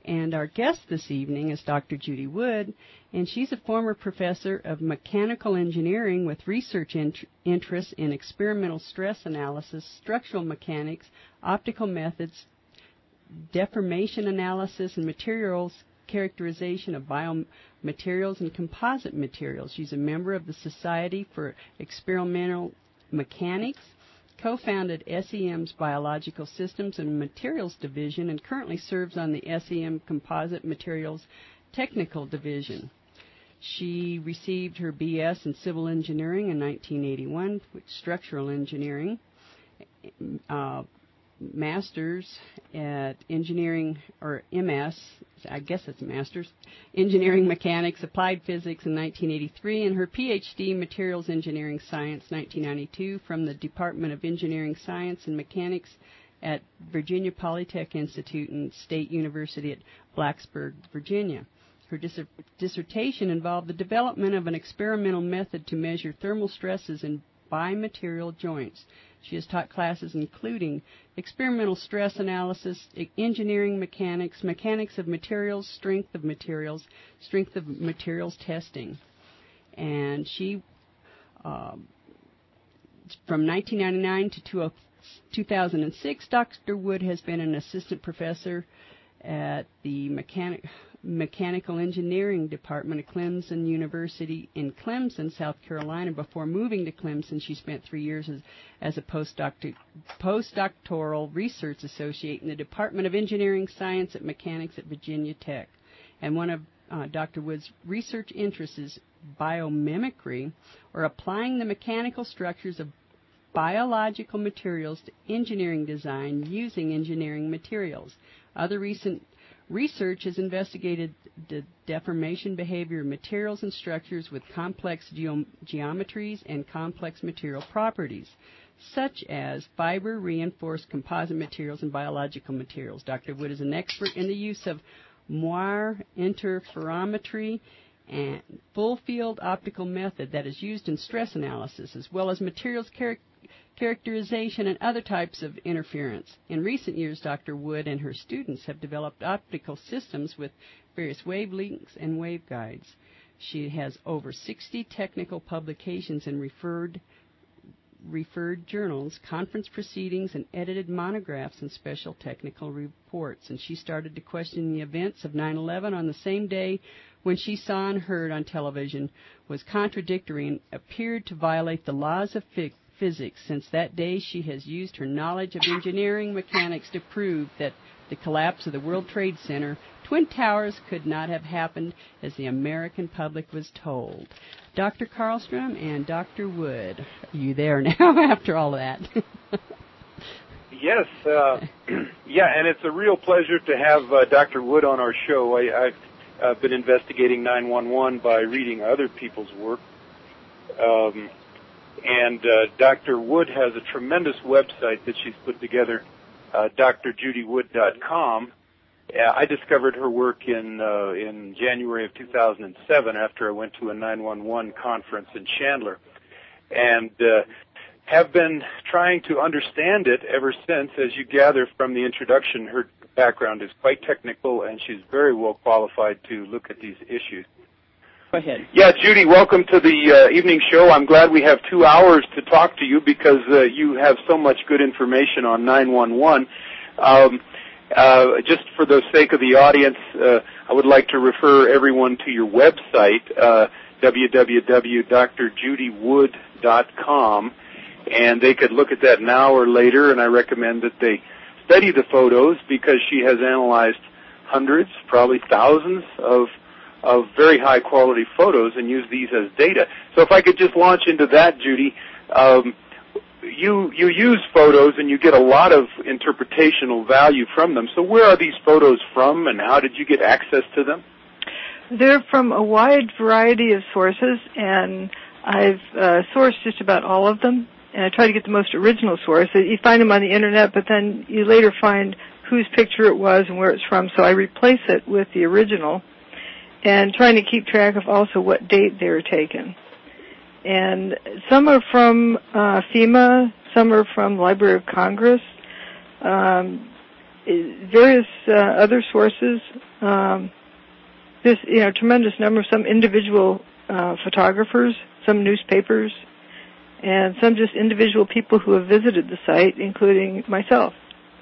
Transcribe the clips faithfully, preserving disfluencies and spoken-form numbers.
And our guest this evening is Doctor Judy Wood, and she's a former professor of mechanical engineering with research int- interests in experimental stress analysis, structural mechanics, optical methods, deformation analysis, and materials characterization of biomaterials and composite materials. She's a member of the Society for Experimental Mechanics, co-founded S E M's Biological Systems and Materials Division, and currently serves on the S E M Composite Materials Technical Division. She received her B S in Civil Engineering in nineteen eighty-one, with Structural Engineering, uh, Master's at Engineering, or M S, I guess it's Master's, Engineering Mechanics, Applied Physics in nineteen eighty-three, and her P H D Materials Engineering Science nineteen ninety-two from the Department of Engineering Science and Mechanics at Virginia Polytech Institute and State University at Blacksburg, Virginia. Her dis- dissertation involved the development of an experimental method to measure thermal stresses in bimaterial joints. She has taught classes including experimental stress analysis, engineering mechanics, mechanics of materials, strength of materials, strength of materials testing. And she, uh, from nineteen ninety-nine to two thousand six, Doctor Wood has been an assistant professor at the mechanic, Mechanical Engineering Department of Clemson University in Clemson, South Carolina. Before moving to Clemson, she spent three years as, as a postdoctor, postdoctoral research associate in the Department of Engineering Science at Mechanics at Virginia Tech. And one of uh, Doctor Wood's research interests is biomimicry, or applying the mechanical structures of biological materials to engineering design using engineering materials. Other recent research has investigated the deformation behavior of materials and structures with complex geo- geometries and complex material properties, such as fiber-reinforced composite materials and biological materials. Doctor Wood is an expert in the use of Moir interferometry and full-field optical method that is used in stress analysis, as well as materials char- characterization and other types of interference. In recent years, Doctor Wood and her students have developed optical systems with various wavelengths and waveguides. She has over sixty technical publications and referred referred journals, conference proceedings, and edited monographs and special technical reports. And she started to question the events of nine eleven on the same day when she saw and heard on television was contradictory and appeared to violate the laws of physics. Physics. Since that day, she has used her knowledge of engineering mechanics to prove that the collapse of the World Trade Center, Twin Towers, could not have happened as the American public was told. Doctor Karlstrom and Doctor Wood, are you there now after all of that? Yes. Uh, yeah, and it's a real pleasure to have uh, Doctor Wood on our show. I, I've uh, been investigating nine one one by reading other people's work. Um, And uh, Doctor Wood has a tremendous website that she's put together, uh, D R judy wood dot com. Uh, I discovered her work in uh, in January of two thousand seven after I went to a nine one one conference in Chandler, and uh, have been trying to understand it ever since. As you gather from the introduction, her background is quite technical, and she's very well qualified to look at these issues. Go ahead. Yeah, Judy, welcome to the uh, evening show. I'm glad we have two hours to talk to you because uh, you have so much good information on nine one one. Um, uh, just for the sake of the audience, uh, I would like to refer everyone to your website, uh, w w w dot d r judy wood dot com, and they could look at that now or later, and I recommend that they study the photos because she has analyzed hundreds, probably thousands of of very high-quality photos and use these as data. So if I could just launch into that, Judy, um, you you use photos and you get a lot of interpretational value from them. So where are these photos from, and how did you get access to them? They're from a wide variety of sources, and I've uh, sourced just about all of them, and I try to get the most original source. You find them on the Internet, but then you later find whose picture it was and where it's from, so I replace it with the original, and trying to keep track of also what date they were taken. And some are from uh, FEMA, some are from Library of Congress, um, various uh, other sources. Um, this, you know, tremendous number. Some individual uh, photographers, some newspapers, and some just individual people who have visited the site, including myself.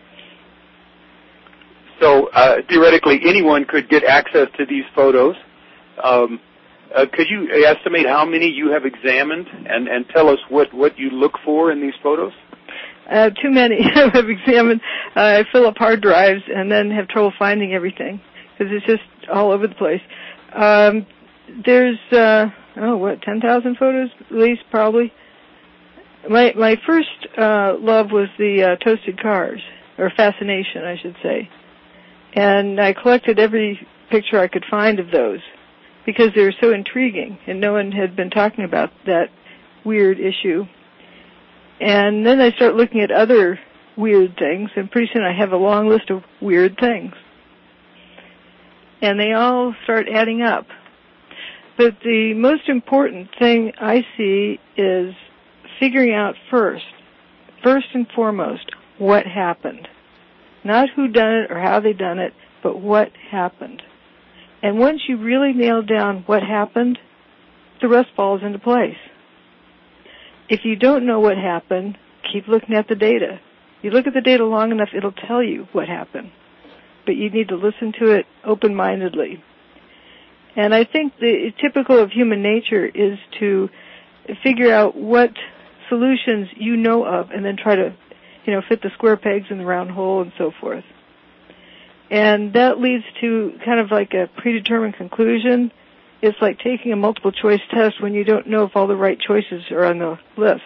So uh, theoretically, anyone could get access to these photos. Um, uh, could you estimate how many you have examined, and, and tell us what, what you look for in these photos? Uh, too many. I've examined. Uh, I fill up hard drives and then have trouble finding everything because it's just all over the place. Um, there's uh, oh what ten thousand photos at least, probably. My my first uh, love was the uh, toasted cars, or fascination, I should say, and I collected every picture I could find of those because they were so intriguing, and no one had been talking about that weird issue. And then I start looking at other weird things, and pretty soon I have a long list of weird things. And they all start adding up. But the most important thing I see is figuring out first, first and foremost, what happened. Not who done it or how they done it, but what happened. And once you really nail down what happened, the rest falls into place. If you don't know what happened, keep looking at the data. You look at the data long enough, it'll tell you what happened. But you need to listen to it open-mindedly. And I think the typical of human nature is to figure out what solutions you know of and then try to, you know, fit the square pegs in the round hole and so forth. And that leads to kind of like a predetermined conclusion. It's like taking a multiple choice test when you don't know if all the right choices are on the list.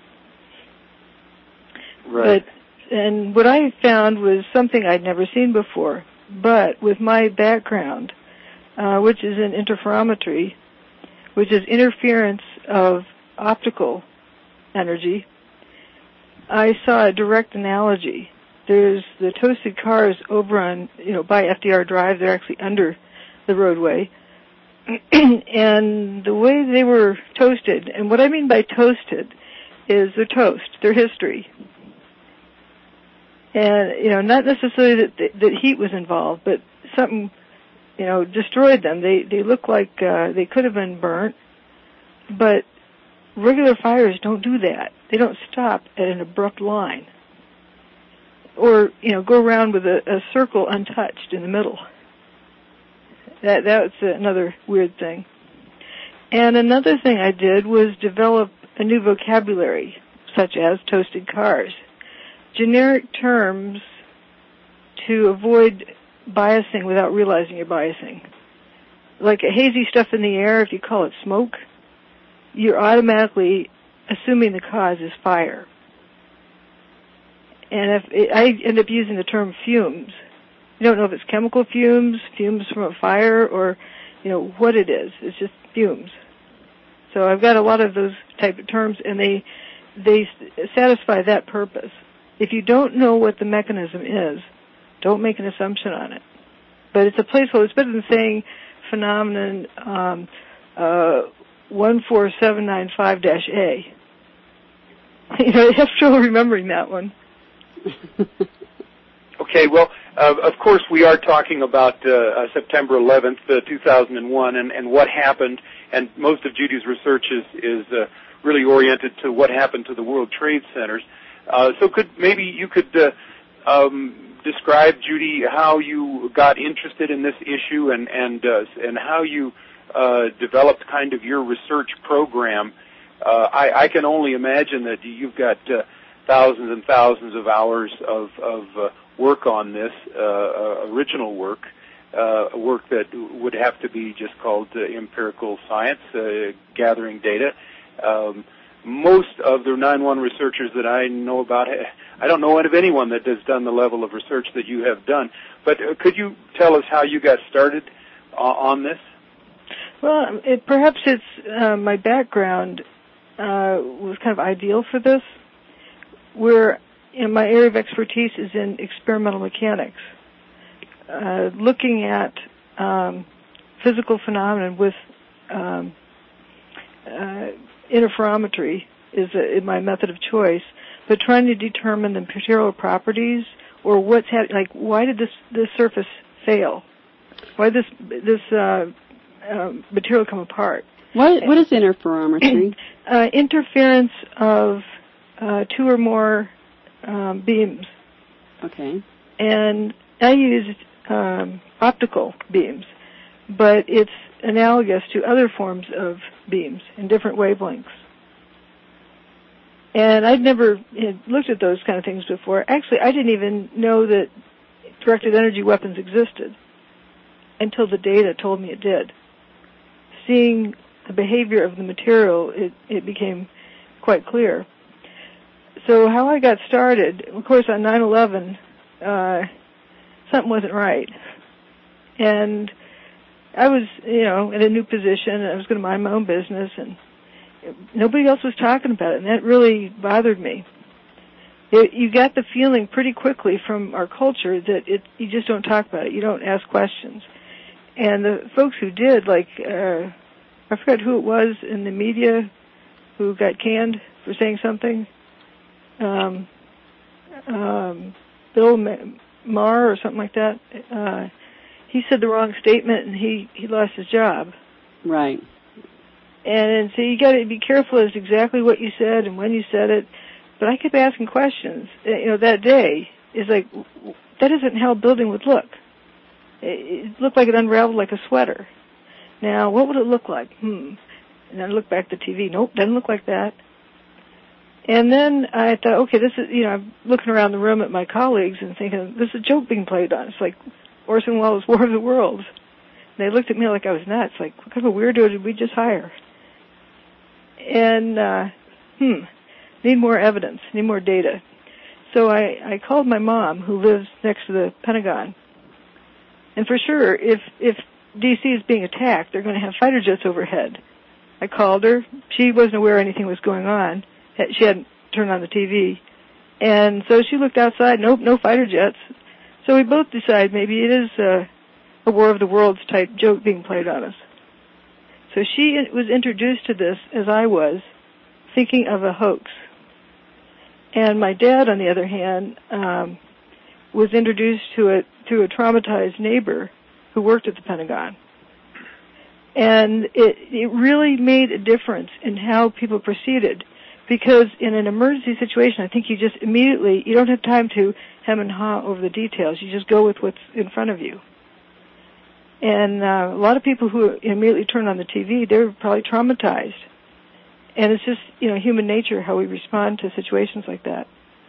Right. But, and what I found was something I'd never seen before. But with my background, uh, which is in interferometry, which is interference of optical energy, I saw a direct analogy. There's the toasted cars over on, you know, by F D R Drive. They're actually under the roadway. And the way they were toasted, and what I mean by toasted is they're toast, they're history. And, you know, not necessarily that, that heat was involved, but something, you know, destroyed them. They, they look like uh, they could have been burnt, but regular fires don't do that. They don't stop at an abrupt line. Or, you know, go around with a, a circle untouched in the middle. That that's another weird thing. And another thing I did was develop a new vocabulary, such as toasted cars. Generic terms to avoid biasing without realizing you're biasing. Like a hazy stuff in the air, if you call it smoke, you're automatically assuming the cause is fire. And if it, I end up using the term fumes. You don't know if it's chemical fumes, fumes from a fire, or, you know, what it is. It's just fumes. So I've got a lot of those type of terms, and they they satisfy that purpose. If you don't know what the mechanism is, don't make an assumption on it. But it's a placeholder. It's better than saying phenomenon um, uh, one four seven nine five dash A. You know, I have trouble remembering that one. Okay, well, uh, of course we are talking about uh, uh, September eleventh, uh, two thousand one, and, and what happened, and most of Judy's research is, is uh, really oriented to what happened to the World Trade Centers. Uh, so could maybe you could uh, um, describe, Judy, how you got interested in this issue and, and, uh, and how you uh, developed kind of your research program. Uh, I, I can only imagine that you've got uh, thousands and thousands of hours of, of uh, work on this, uh, uh, original work, uh, work that would have to be just called uh, empirical science, uh, gathering data. Um, most of the nine one researchers that I know about, I don't know of anyone that has done the level of research that you have done. But uh, could you tell us how you got started uh, on this? Well, it, perhaps it's uh, my background uh, was kind of ideal for this, where you know, my area of expertise is in experimental mechanics, uh, looking at um, physical phenomena with um, uh, interferometry is a, my method of choice, but trying to determine the material properties or what's happening. Like, why did this this surface fail? Why did this this uh, uh, material come apart? What what is interferometry? uh, interference of uh, two or more um, beams. Okay. And I used um, optical beams, but it's analogous to other forms of beams in different wavelengths. And I'd never had looked at those kind of things before. Actually, I didn't even know that directed energy weapons existed until the data told me it did. Seeing the behavior of the material, it, it became quite clear. So how I got started, of course, on nine eleven, uh, something wasn't right. And I was, you know, in a new position, and I was going to mind my own business, and nobody else was talking about it, and that really bothered me. It, you got the feeling pretty quickly from our culture that it, you just don't talk about it. You don't ask questions. And the folks who did, like, uh, I forgot who it was in the media who got canned for saying something. Um, um, Bill Maher or something like that. Uh, he said the wrong statement, and he, he lost his job. Right. And so you got to be careful as exactly what you said and when you said it. But I kept asking questions. You know, that day is like, that isn't how a building would look. It looked like it unraveled like a sweater. Now, what would it look like? Hmm. And then I looked back at the T V. Nope, doesn't look like that. And then I thought, okay, this is, you know, I'm looking around the room at my colleagues and thinking, this is a joke being played on. It's like Orson Welles' War of the Worlds. And they looked at me like I was nuts. Like, what kind of a weirdo did we just hire? And, uh, hmm, need more evidence, need more data. So I, I called my mom, who lives next to the Pentagon. And for sure, if, if D C is being attacked, they're going to have fighter jets overhead. I called her. She wasn't aware anything was going on. She hadn't turned on the T V. And so she looked outside. Nope, no fighter jets. So we both decided maybe it is a, a War of the Worlds type joke being played on us. So she was introduced to this as I was, thinking of a hoax. And my dad, on the other hand, um, was introduced to it through a traumatized neighbor who worked at the Pentagon. And it, it really made a difference in how people proceeded. Because in an emergency situation, I think you just immediately, you don't have time to hem and haw over the details. You just go with what's in front of you. And uh, a lot of people who immediately turn on the T V, they're probably traumatized. And it's just, you know, human nature how we respond to situations like that.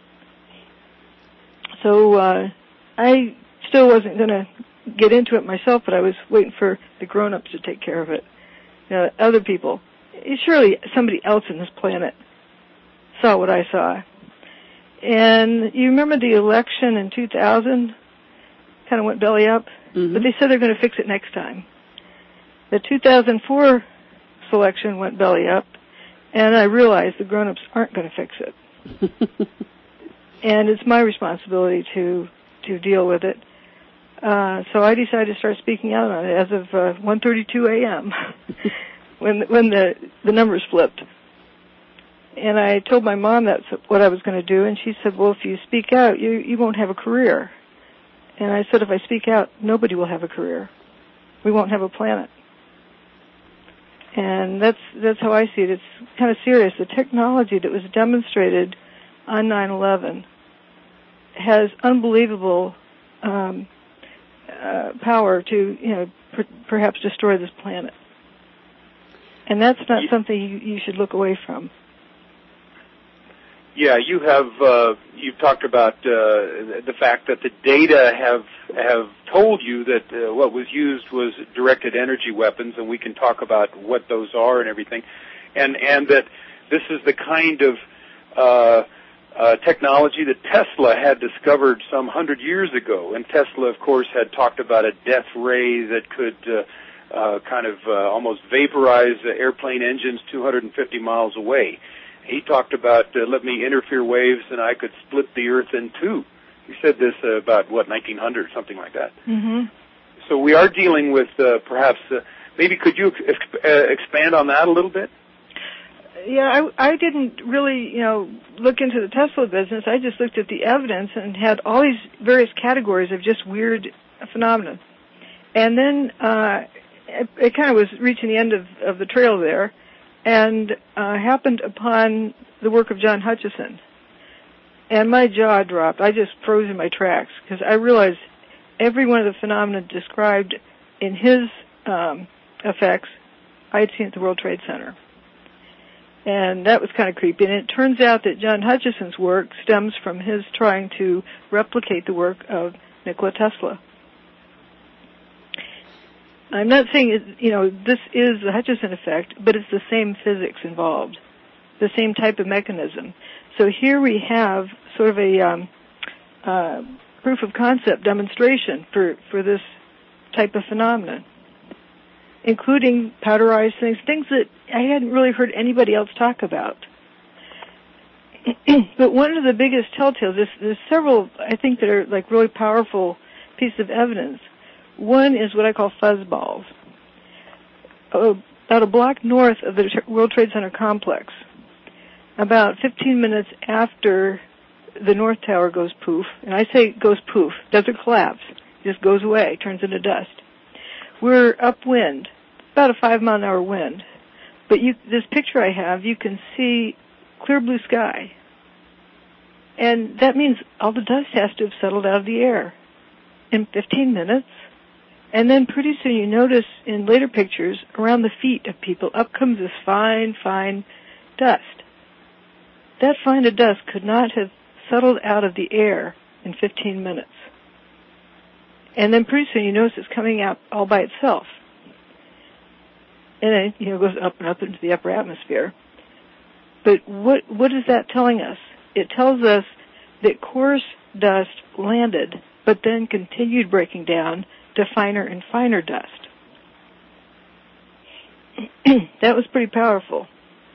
So uh, I still wasn't going to get into it myself, but I was waiting for the grown-ups to take care of it. You know, other people. Surely somebody else on this planet saw what I saw. And you remember the election in two thousand? Kind of went belly up. Mm-hmm. But they said they're going to fix it next time. The two thousand four selection went belly up, and I realized the grown-ups aren't going to fix it. And it's my responsibility to to deal with it. Uh, so I decided to start speaking out on it as of uh, one thirty-two a.m. when when the the numbers flipped. And I told my mom that's what I was going to do, and she said, well, if you speak out, you you won't have a career. And I said, if I speak out, nobody will have a career. We won't have a planet. And that's that's how I see it. It's kind of serious. The technology that was demonstrated on nine eleven has unbelievable um, uh, power to, you know, per- perhaps destroy this planet. And that's not something you, you should look away from. Yeah, you have uh, you've talked about uh, the fact that the data have have told you that uh, what was used was directed energy weapons, and we can talk about what those are and everything, and and that this is the kind of uh, uh, technology that Tesla had discovered some hundred years ago. And Tesla, of course, had talked about a death ray that could uh, uh, kind of uh, almost vaporize uh, airplane engines two hundred fifty miles away. He talked about, uh, let me interfere waves and I could split the Earth in two. He said this uh, about, what, nineteen hundred, something like that. Mm-hmm. So we are dealing with uh, perhaps, uh, maybe could you ex- uh, expand on that a little bit? yeah, I, I didn't really, you know, look into the Tesla business. I just looked at the evidence and had all these various categories of just weird phenomena. And then uh, it, it kind of was reaching the end of, of the trail there, and uh, happened upon the work of John Hutchison. And my jaw dropped. I just froze in my tracks because I realized every one of the phenomena described in his um, effects I had seen at the World Trade Center. And that was kind of creepy. And it turns out that John Hutchison's work stems from his trying to replicate the work of Nikola Tesla. I'm not saying, it, you know, this is the Hutchison effect, but it's the same physics involved, the same type of mechanism. So here we have sort of a um, uh, proof of concept demonstration for, for this type of phenomenon, including powderized things, things that I hadn't really heard anybody else talk about. But one of the biggest telltales, there's, there's several, I think, that are like really powerful pieces of evidence. One is what I call fuzzballs. Uh, about a block north of the World Trade Center complex, about fifteen minutes after the North Tower goes poof, and I say goes poof, doesn't collapse, just goes away, turns into dust. We're upwind, about a five mile an hour wind. But you, this picture I have, you can see clear blue sky. And that means all the dust has to have settled out of the air in fifteen minutes. And then pretty soon you notice in later pictures, around the feet of people, up comes this fine, fine dust. That fine of dust could not have settled out of the air in fifteen minutes. And then pretty soon you notice it's coming out all by itself. And it, you know, goes up and up into the upper atmosphere. But what what is that telling us? It tells us that coarse dust landed, but then continued breaking down to finer and finer dust. That was pretty powerful.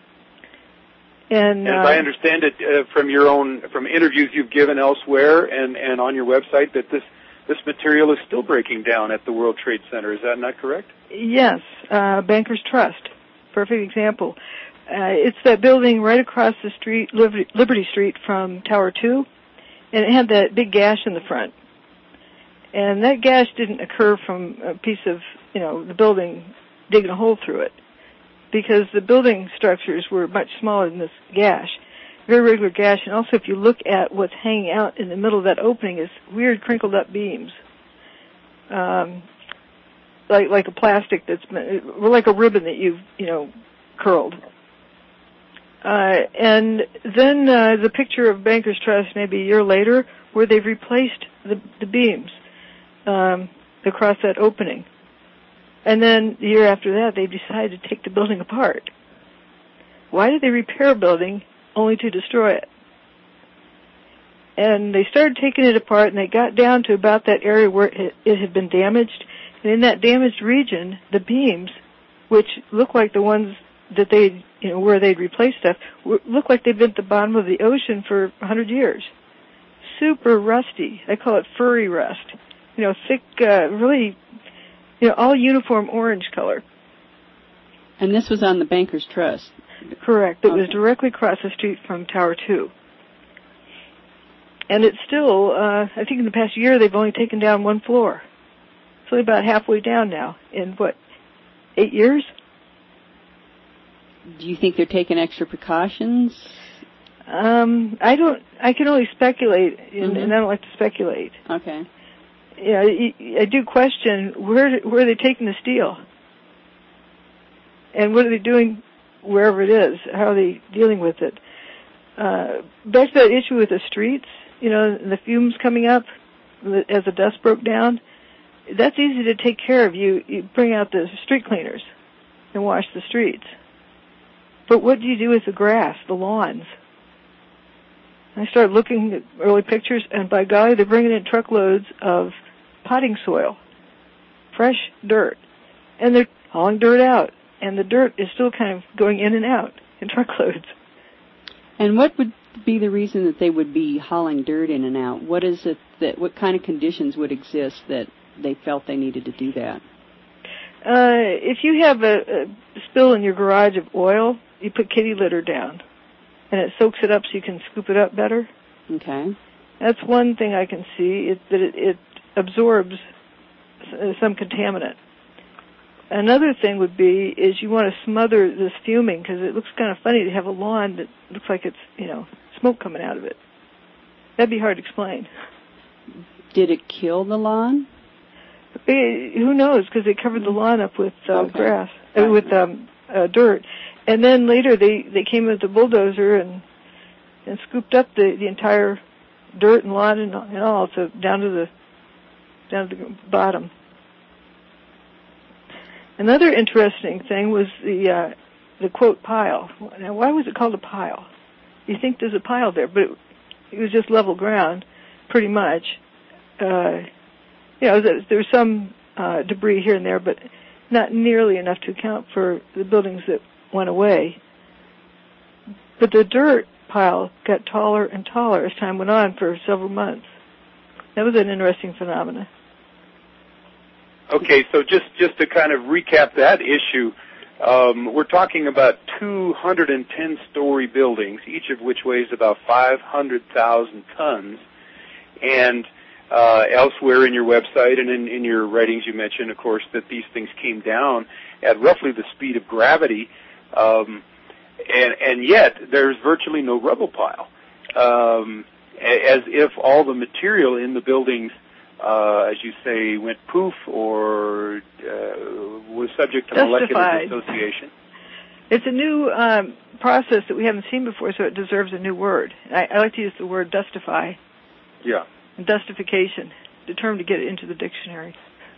And, and uh, as I understand it uh, from your own, from interviews you've given elsewhere and, and on your website, that this, this material is still breaking down at the World Trade Center. Is that not correct? Yes. Uh, Bankers Trust. Perfect example. Uh, it's that building right across the street, Liberty Street from Tower two, and it had that big gash in the front. And that gash didn't occur from a piece of, you know, the building digging a hole through it, because the building structures were much smaller than this gash, very regular gash. And also, if you look at what's hanging out in the middle of that opening, is weird crinkled up beams, um, like like a plastic that's or like a ribbon that you've you know curled. Uh, and then uh, the picture of Bankers Trust maybe a year later, where they've replaced the, the beams um, across that opening. And then the year after that, they decided to take the building apart. Why did they repair a building only to destroy it? And they started taking it apart, and they got down to about that area where it, it had been damaged. And in that damaged region, the beams, which look like the ones that they, you know, where they'd replaced stuff, look like they've been at the bottom of the ocean for a hundred years. Super rusty. I call it furry rust. You know, thick, uh, really, you know, all uniform orange color. And this was on the Bankers Trust? Correct. It okay. was directly across the street from Tower two. And it's still, uh, I think in the past year, they've only taken down one floor. It's only about halfway down now in, what, eight years? Do you think they're taking extra precautions? Um, I don't, I can only speculate, and, mm-hmm. and I don't like to speculate. Okay. Yeah, I, I do question, where, where are they taking the steel? And what are they doing wherever it is? How are they dealing with it? Uh, back to that issue with the streets, you know, the fumes coming up as the dust broke down, that's easy to take care of. You, you bring out the street cleaners and wash the streets. But what do you do with the grass, the lawns? I started looking at early pictures, and by golly, they're bringing in truckloads of potting soil, fresh dirt, and they're hauling dirt out, and the dirt is still kind of going in and out in truckloads. And what would be the reason that they would be hauling dirt in and out? What is it that, what kind of conditions would exist that they felt they needed to do that? Uh, if you have a, a spill in your garage of oil, you put kitty litter down, and it soaks it up so you can scoop it up better. Okay. That's one thing I can see, it, that it, it absorbs some contaminant. Another thing would be is you want to smother this fuming because it looks kind of funny to have a lawn that looks like it's, you know, smoke coming out of it. That'd be hard to explain. Did it kill the lawn? It, who knows? Because they covered the lawn up with uh, Okay. grass, Right. uh, with um, uh, dirt, and then later they they came with the bulldozer and and scooped up the, the entire dirt and lawn and, and all, so down to the down to the bottom. Another interesting thing was the uh, the quote pile. Now, why was it called a pile? You think there's a pile there, but it, it was just level ground, pretty much. Uh, you know, there, there was some uh, debris here and there, but not nearly enough to account for the buildings that went away. But the dirt pile got taller and taller as time went on for several months. That was an interesting phenomenon. Okay, so just, just to kind of recap that issue, um, we're talking about two hundred ten story buildings, each of which weighs about five hundred thousand tons. And uh, elsewhere in your website and in, in your writings you mentioned, of course, that these things came down at roughly the speed of gravity, um, and, and yet there's virtually no rubble pile, um, as if all the material in the buildings Uh, as you say, went poof or uh, was subject to molecular dissociation? It's a new um, process that we haven't seen before, so it deserves a new word. I, I like to use the word dustify. Yeah. Dustification, determined to get it into the dictionary.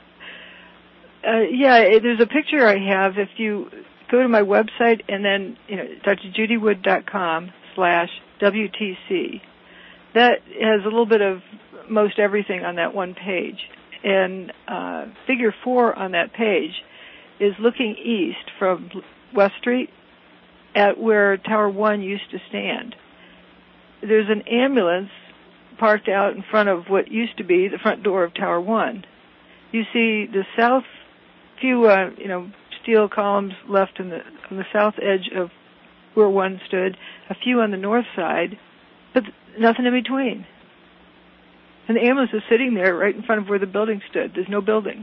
Uh, yeah, there's a picture I have. If you go to my website and then, you know, drjudywood.com slash WTC, that has a little bit of most everything on that one page. And uh, figure four on that page is looking east from West Street at where Tower one used to stand. There's an ambulance parked out in front of what used to be the front door of Tower one. You see the south few, uh, you know, steel columns left in the, on the south edge of where one stood, a few on the north side, but nothing in between. And the ambulance is sitting there right in front of where the building stood. There's no building.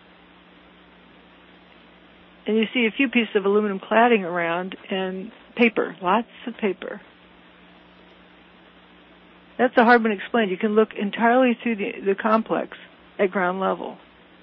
And you see a few pieces of aluminum cladding around and paper, lots of paper. That's a hard one to explain. You can look entirely through the, the complex at ground level.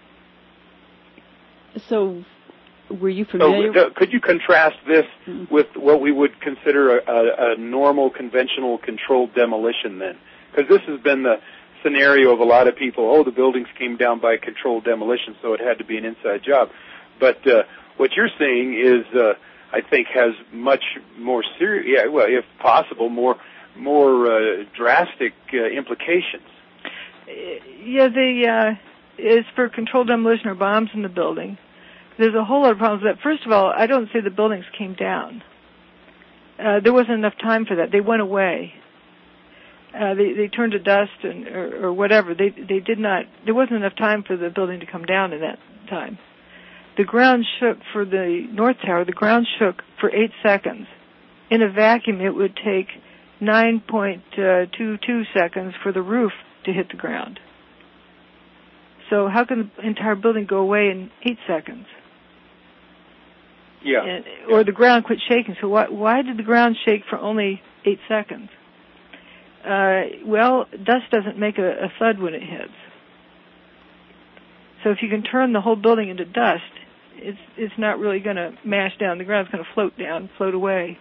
So, were you familiar? So, uh, could you contrast this mm-hmm. with what we would consider a, a, a normal, conventional, controlled demolition then? Because this has been the scenario of a lot of people. Oh, the buildings came down by controlled demolition, so it had to be an inside job. But uh, what you're saying is, uh, I think, has much more serious, yeah, well, if possible, more more uh, drastic uh, implications. Yeah, the uh, is for controlled demolition or bombs in the building. There's a whole lot of problems with that. First of all, I don't say the buildings came down. Uh, there wasn't enough time for that. They went away. Uh, they, they turned to dust and or, or whatever. They they did not. There wasn't enough time for the building to come down in that time. The ground shook for the North Tower. The ground shook for eight seconds. In a vacuum, it would take nine point two two seconds for the roof to hit the ground. So how can the entire building go away in eight seconds? Yeah. And, or yeah. The ground quit shaking. So why why did the ground shake for only eight seconds? Uh, well, dust doesn't make a, a thud when it hits. So if you can turn the whole building into dust, it's it's not really going to mash down. The ground's going to float down, float away.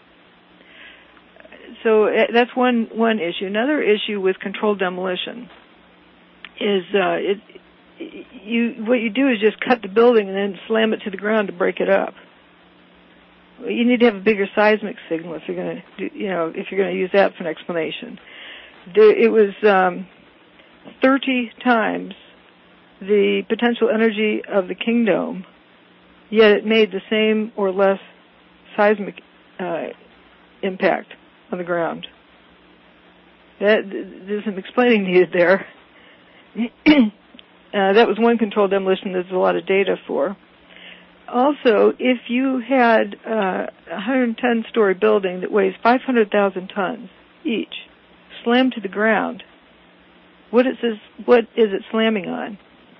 So uh, that's one one issue. Another issue with controlled demolition is uh, it you what you do is just cut the building and then slam it to the ground to break it up. You need to have a bigger seismic signal if you're going to, you know, if you're going to use that for an explanation. It was um, thirty times the potential energy of the King Dome, yet it made the same or less seismic uh, impact on the ground. That, there's some explaining needed there. uh, that was one controlled demolition there's a lot of data for. also, if you had uh, a one hundred ten story building that weighs five hundred thousand tons each, slammed to the ground, what is this, what is it slamming on?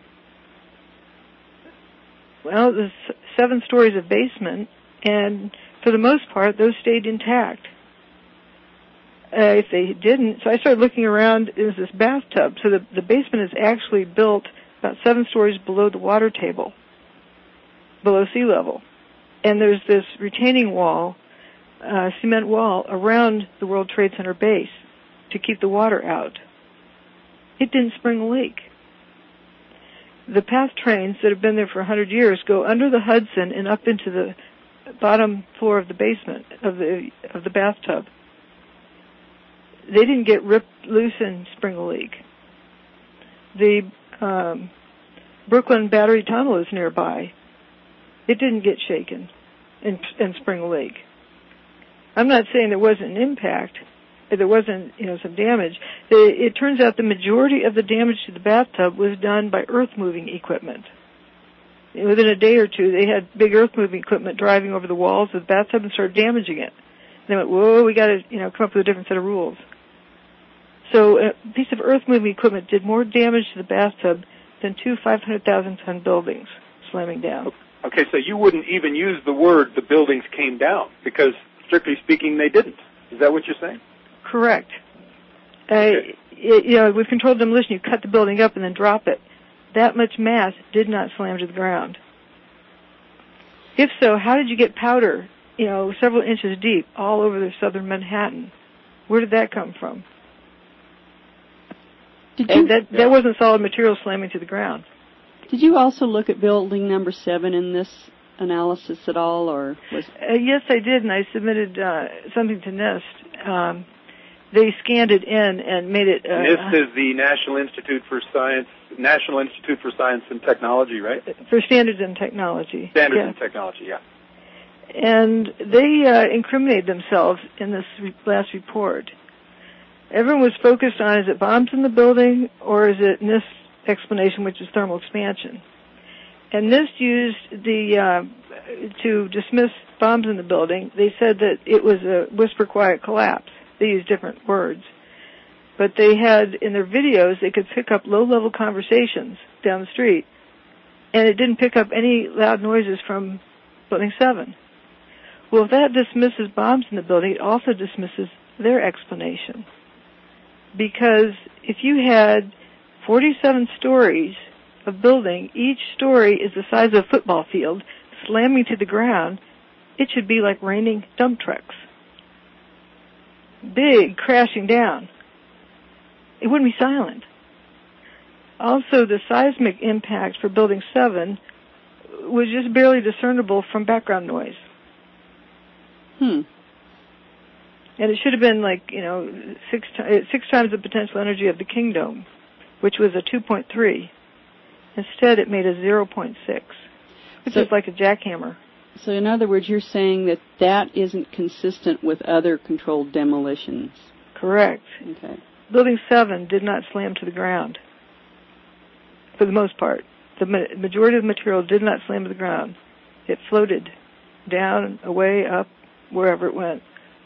Well, there's seven stories of basement, and for the most part, those stayed intact. Uh, if they didn't, so I started looking around, there's this bathtub. So the, the basement is actually built about seven stories below the water table, below sea level. And there's this retaining wall, uh, cement wall, around the World Trade Center base to keep the water out. It didn't spring a leak. The PATH trains that have been there for one hundred years go under the Hudson and up into the bottom floor of the basement, of the of the bathtub. They didn't get ripped loose and spring a leak. The um, Brooklyn Battery Tunnel is nearby. It didn't get shaken and, and spring a leak. I'm not saying there wasn't an impact. There wasn't, you know, some damage. It, it turns out the majority of the damage to the bathtub was done by earth-moving equipment. Within a day or two, they had big earth-moving equipment driving over the walls of the bathtub and started damaging it. They went, whoa, we got to, you know, come up with a different set of rules. So a piece of earth-moving equipment did more damage to the bathtub than two five hundred thousand ton buildings slamming down. Okay, so you wouldn't even use the word the buildings came down because, strictly speaking, they didn't. Is that what you're saying? Correct. Okay. Uh, it, you know, with controlled demolition, you cut the building up and then drop it. That much mass did not slam to the ground. If so, how did you get powder, you know, several inches deep all over the southern Manhattan? Where did that come from? Did you, and that, yeah. that wasn't solid material slamming to the ground. Did you also look at building number seven in this analysis at all, or was? Uh, yes, I did, and I submitted uh, something to NIST. Um, they scanned it in and made it. Uh, NIST is the National Institute for Science, National Institute for Science and Technology, right? For Standards and Technology. Standards yeah. and Technology, yeah. And they uh, incriminated themselves in this re- last report. Everyone was focused on, is it bombs in the building, or is it NIST's explanation, which is thermal expansion? And NIST used the, uh, to dismiss bombs in the building, they said that it was a whisper quiet collapse. They used different words. But they had, in their videos, they could pick up low-level conversations down the street, and it didn't pick up any loud noises from Building seven. Well, if that dismisses bombs in the building, it also dismisses their explanation. Because if you had forty-seven stories of building, each story is the size of a football field, slamming to the ground, it should be like raining dump trucks. Big, crashing down. It wouldn't be silent. Also, the seismic impact for Building seven was just barely discernible from background noise. Hmm. And it should have been like, you know, six, six times the potential energy of the Kingdom, which was a two point three. Instead, it made a zero point six, which so, is like a jackhammer. So in other words, you're saying that that isn't consistent with other controlled demolitions. Correct. Okay. Building seven did not slam to the ground, for the most part. The ma- majority of the material did not slam to the ground. It floated down, away, up, wherever it went.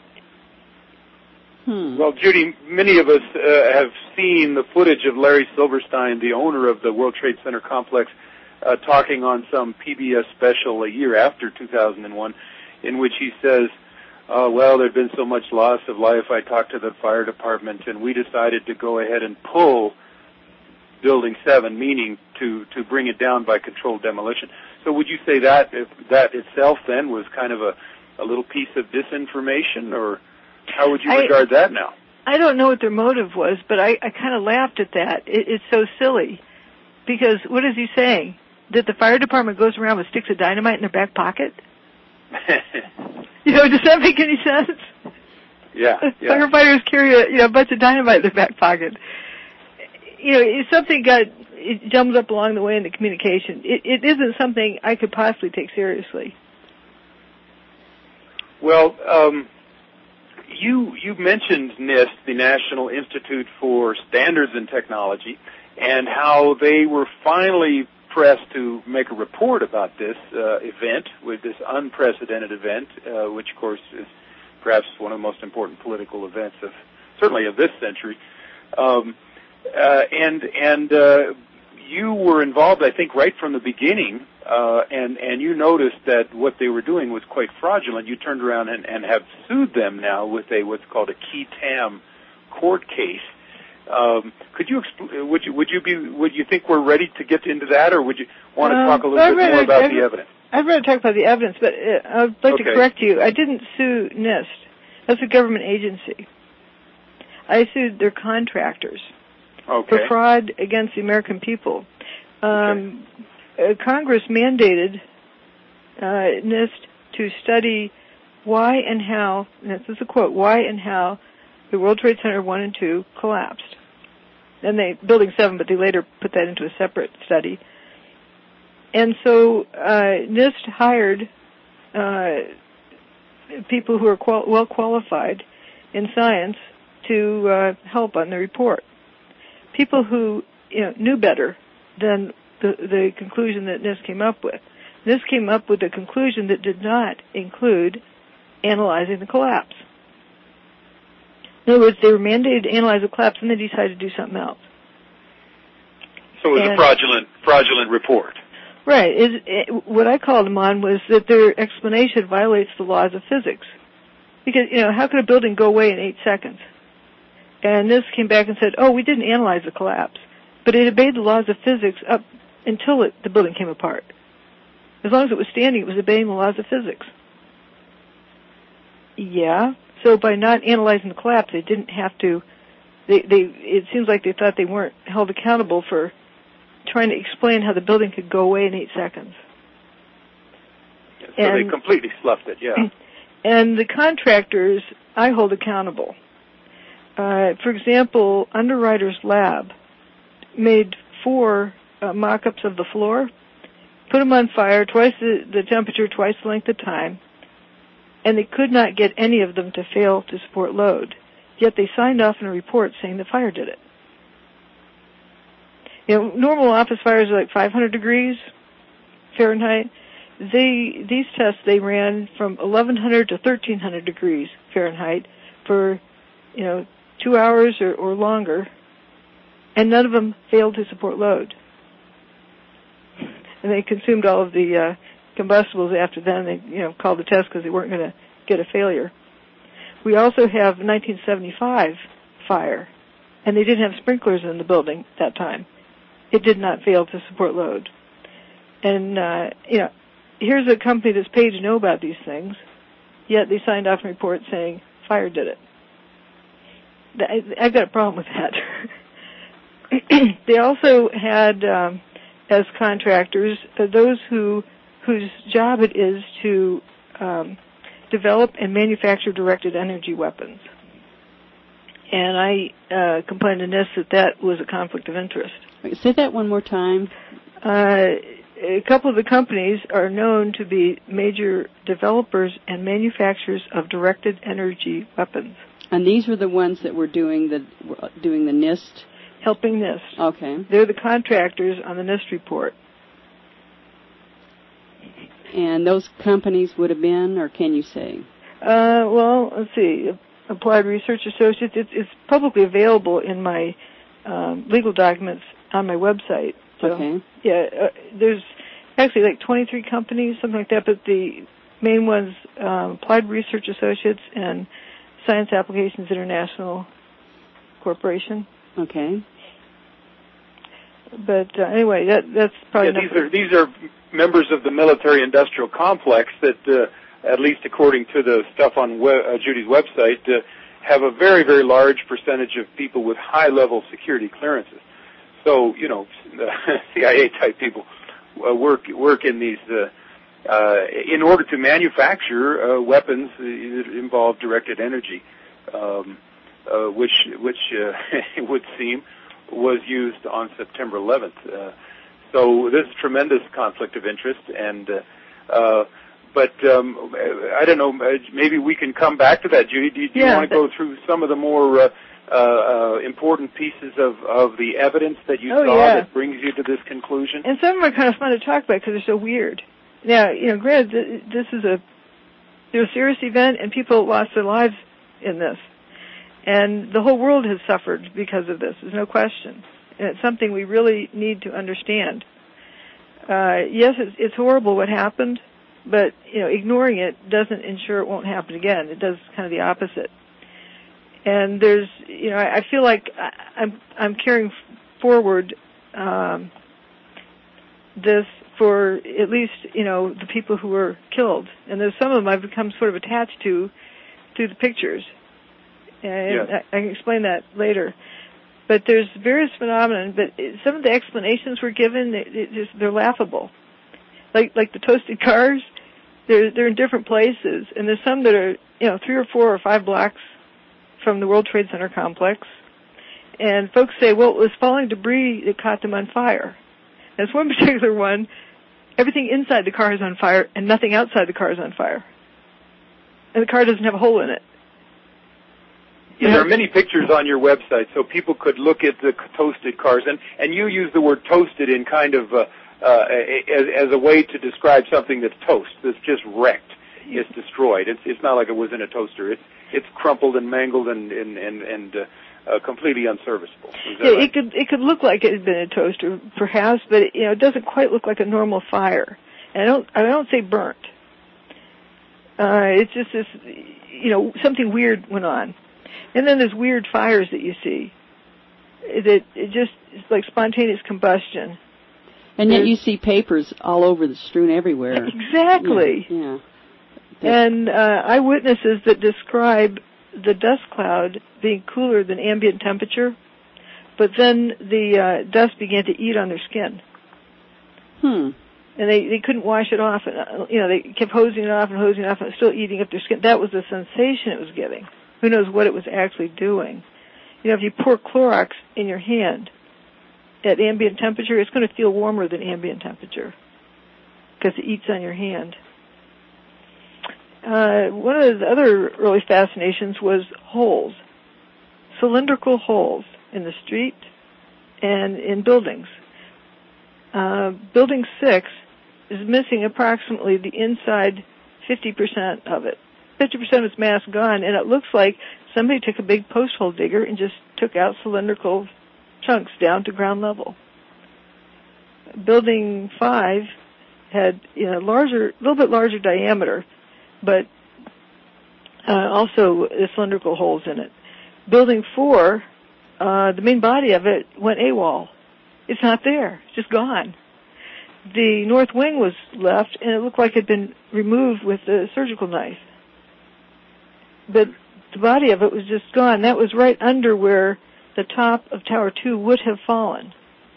Hmm. Well, Judy, many of us uh, have seen the footage of Larry Silverstein, the owner of the World Trade Center complex, uh, talking on some P B S special a year after two thousand one, in which he says, uh, well, there'd been so much loss of life, I talked to the fire department, and we decided to go ahead and pull Building seven, meaning to, to bring it down by controlled demolition. So would you say that if that itself then was kind of a, a little piece of disinformation, or how would you I, regard that now? I don't know what their motive was, but I, I kind of laughed at that. It, it's so silly. Because what is he saying? That the fire department goes around with sticks of dynamite in their back pocket? You know, does that make any sense? Yeah, yeah. Firefighters carry a, you know, a bunch of dynamite in their back pocket. You know, if something got it jumbled up along the way in the communication, it, it isn't something I could possibly take seriously. Well, um, you you mentioned NIST, the National Institute for Standards and Technology, and how they were finally press to make a report about this uh, event, with this unprecedented event, uh, which, of course, is perhaps one of the most important political events of certainly of this century. Um, uh, and and uh, you were involved, I think, right from the beginning, uh, and and you noticed that what they were doing was quite fraudulent. You turned around and, and have sued them now with a what's called a key tam court case. Um, could you expl- would you would you be would you think we're ready to get into that, or would you want to um, talk a little bit more about I'd, the evidence? I'd rather talk about the evidence, but uh, I'd like okay. to correct you. I didn't sue NIST. That's a government agency. I sued their contractors okay. for fraud against the American people. Um, okay. uh, Congress mandated uh, NIST to study why and how, and this is a quote, why and how the World Trade Center one and two collapsed. And they, building seven, but they later put that into a separate study. And so uh, NIST hired uh, people who are qual- well qualified in science to uh, help on the report. People who you know, knew better than the, the conclusion that NIST came up with. NIST came up with a conclusion that did not include analyzing the collapse. In other words, they were mandated to analyze the collapse, and they decided to do something else. So it was and, a fraudulent, fraudulent report. Right. It, it, what I called them on was that their explanation violates the laws of physics. Because, you know, how could a building go away in eight seconds? And this came back and said, oh, we didn't analyze the collapse. But it obeyed the laws of physics up until it, the building came apart. As long as it was standing, it was obeying the laws of physics. Yeah. So by not analyzing the collapse, they didn't have to, they, they, it seems like they thought they weren't held accountable for trying to explain how the building could go away in eight seconds. Yeah, so and, they completely sloughed it, yeah. And the contractors, I hold accountable. Uh, for example, Underwriters Lab made four uh, mock-ups of the floor, put them on fire, twice the, the temperature, twice the length of time, and they could not get any of them to fail to support load. Yet they signed off on a report saying the fire did it. You know, normal office fires are like five hundred degrees Fahrenheit. They, these tests they ran from eleven hundred to thirteen hundred degrees Fahrenheit for, you know, two hours or, or longer, and none of them failed to support load. And they consumed all of the uh, combustibles after then. They, you know, called the test because they weren't going to get a failure. We also have nineteen seventy-five fire, and they didn't have sprinklers in the building at that time. It did not fail to support load. And, uh, you know, here's a company that's paid to know about these things, yet they signed off a report saying fire did it. I've got a problem with that. They also had, um, as contractors, uh, those who whose job it is to um, develop and manufacture directed energy weapons. And I uh, complained to NIST that that was a conflict of interest. Wait, say that one more time. Uh, a couple of the companies are known to be major developers and manufacturers of directed energy weapons. And these were the ones that were doing the doing the NIST? Helping NIST. Okay. They're the contractors on the NIST report. And those companies would have been, or can you say? Uh, well, let's see. Applied Research Associates. It's, it's publicly available in my um, legal documents on my website. So, okay. Yeah, uh, there's actually like twenty-three companies, something like that, but the main ones, um, Applied Research Associates and Science Applications International Corporation. Okay. But uh, anyway, that, that's probably yeah, these are these are members of the military-industrial complex that, uh, at least according to the stuff on we- uh, Judy's website, uh, have a very, very large percentage of people with high-level security clearances. So, you know, C I A-type people uh, work work in these uh, uh, in order to manufacture uh, weapons that involve directed energy, um, uh, which which uh, it would seem was used on September eleventh. Uh, so there's a tremendous conflict of interest, and uh, uh, but um, I don't know. Maybe we can come back to that, Judy. Do, do you yeah, want to go through some of the more uh, uh, uh, important pieces of, of the evidence that you oh, saw yeah. that brings you to this conclusion? And some of them are kind of fun to talk about because they're so weird. Now, you know, granted, this is a, a serious event, and people lost their lives in this. And the whole world has suffered because of this. There's no question. And it's something we really need to understand. Uh, yes, it's, it's horrible what happened, but, you know, ignoring it doesn't ensure it won't happen again. It does kind of the opposite. And there's, you know, I, I feel like I, I'm, I'm carrying forward um, this for at least, you know, the people who were killed. And there's some of them I've become sort of attached to through the pictures. And yes. I, I can explain that later. But there's various phenomena, but some of the explanations were given, it, it just, they're laughable. Like like the toasted cars, they're, they're in different places. And there's some that are, you know, three or four or five blocks from the World Trade Center complex. And folks say, well, it was falling debris that caught them on fire. There's one particular one, everything inside the car is on fire and nothing outside the car is on fire. And the car doesn't have a hole in it. Yeah, there are many pictures on your website, so people could look at the toasted cars. And, and you use the word toasted in kind of uh, uh, as, as a way to describe something that's toast, that's just wrecked. It's destroyed. It's, it's not like it was in a toaster. It's, it's crumpled and mangled and, and, and, and uh, uh, completely unserviceable. Yeah, right? it could it could look like it had been a toaster, perhaps, but it, you know, it doesn't quite look like a normal fire. And I don't I don't say burnt. Uh, it's just this, you know, something weird went on. And then there's weird fires that you see. That it just it's like spontaneous combustion. And yet there's, you see papers all over the strewn everywhere. Exactly. Yeah. yeah. And uh, eyewitnesses that describe the dust cloud being cooler than ambient temperature, but then the uh, dust began to eat on their skin. Hmm. And they, they couldn't wash it off. And, uh, you know, they kept hosing it off and hosing it off, and it was still eating up their skin. That was the sensation it was giving. Who knows what it was actually doing? You know, if you pour Clorox in your hand at ambient temperature, it's going to feel warmer than ambient temperature because it eats on your hand. Uh, one of the other early fascinations was holes, cylindrical holes in the street and in buildings. Uh, building six is missing approximately the inside fifty percent of it. fifty percent of its mass gone, and it looks like somebody took a big post hole digger and just took out cylindrical chunks down to ground level. Building five had, you know, larger, a little bit larger diameter, but uh, also cylindrical holes in it. Building four, uh, the main body of it went AWOL. It's not there. It's just gone. The north wing was left, and it looked like it had been removed with a surgical knife. But the body of it was just gone. That was right under where the top of Tower two would have fallen.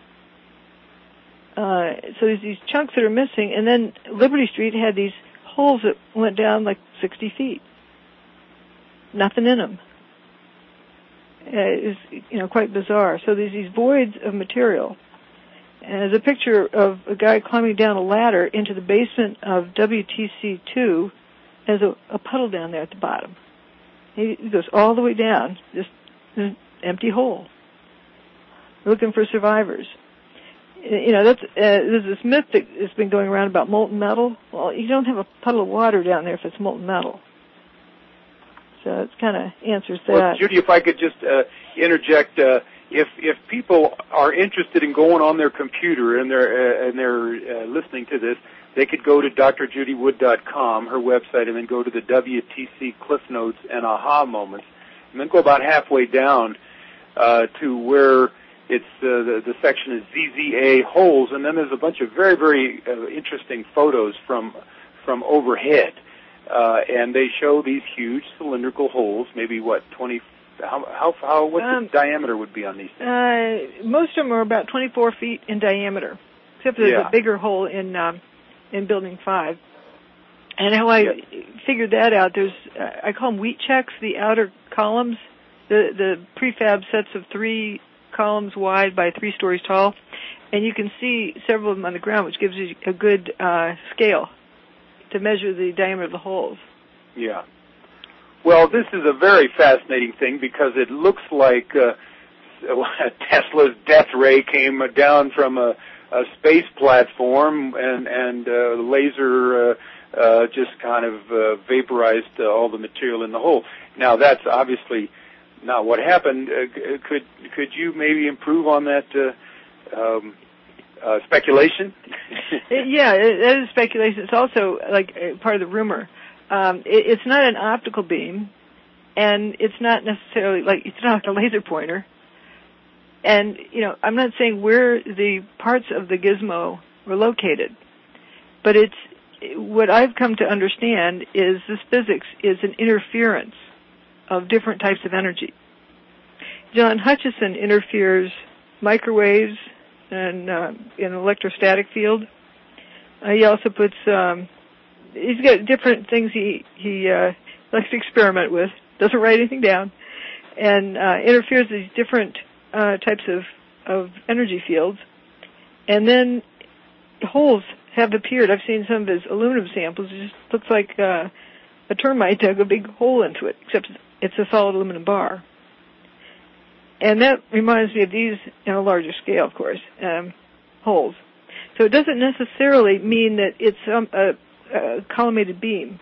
Uh, so there's these chunks that are missing, and then Liberty Street had these holes that went down like sixty feet. Nothing in them. Uh, it was, you know, quite bizarre. So there's these voids of material. And there's a picture of a guy climbing down a ladder into the basement of W T C two. There's a, a puddle down there at the bottom. He goes all the way down, just an empty hole, looking for survivors. You know, that's uh, there's this myth that has been going around about molten metal. Well, you don't have a puddle of water down there if it's molten metal. So it kind of answers that. Well, Judy, if I could just uh, interject, uh, if if people are interested in going on their computer and they're uh, and they're uh, listening to this, they could go to D R judy wood dot com, her website, and then go to the W T C Cliff Notes and Aha Moments, and then go about halfway down uh, to where it's uh, the, the section is Z Z A holes, and then there's a bunch of very, very uh, interesting photos from from overhead, uh, and they show these huge cylindrical holes, maybe what twenty. How how how what um, the diameter would be on these things? Uh, most of them are about twenty-four feet in diameter, except for there's yeah. a bigger hole in. Um, in Building five. And how I yes. figured that out, there's, uh, I call them wheat checks, the outer columns, the, the prefab sets of three columns wide by three stories tall, and you can see several of them on the ground, which gives you a good uh, scale to measure the diameter of the holes. Yeah. Well, this is a very fascinating thing because it looks like uh, Tesla's death ray came down from a, a space platform and, and uh, laser uh, uh, just kind of uh, vaporized uh, all the material in the hole. Now, that's obviously not what happened. Uh, could could you maybe improve on that uh, um, uh, speculation? Yeah, it is speculation. It's also like part of the rumor. Um, it, it's not an optical beam, and it's not necessarily like it's not like a laser pointer. And you know, I'm not saying where the parts of the gizmo were located, but it's what I've come to understand is this physics is an interference of different types of energy. John Hutchison interferes microwaves and uh, in an electrostatic field. Uh, he also puts um, he's got different things he he uh, likes to experiment with. Doesn't write anything down, and uh, interferes with these different uh, types of of energy fields. And then holes have appeared. I've seen some of his aluminum samples. It just looks like uh, a termite dug a big hole into it, except it's a solid aluminum bar. And that reminds me of these on a larger scale, of course, um, holes. So it doesn't necessarily mean that it's um, a, a collimated beam.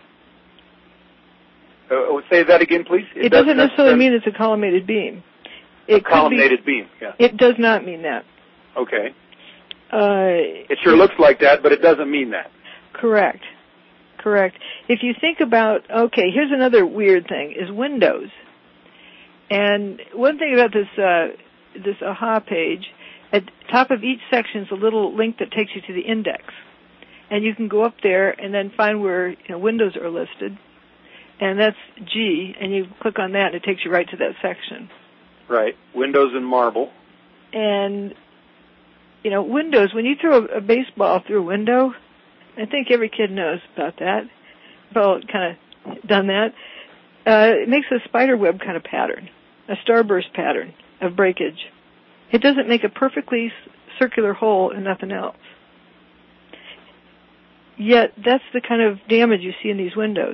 Uh, say that again, please. It, it doesn't, doesn't necessarily mean it's a collimated beam. It a collimated be, beam, yeah. It does not mean that. Okay. Uh, it sure it, looks like that, but it doesn't mean that. Correct. Correct. If you think about, okay, here's another weird thing, is Windows. And one thing about this uh, this A H A page, at the top of each section is a little link that takes you to the index. And you can go up there and then find where you know, Windows are listed. And that's G, and you click on that and it takes you right to that section. Right. Windows and Marble. And, you know, Windows, when you throw a, a baseball through a window, I think every kid knows about that. We've all kind of done that. Uh, it makes a spider web kind of pattern, a starburst pattern of breakage. It doesn't make a perfectly circular hole and nothing else. Yet that's the kind of damage you see in these windows.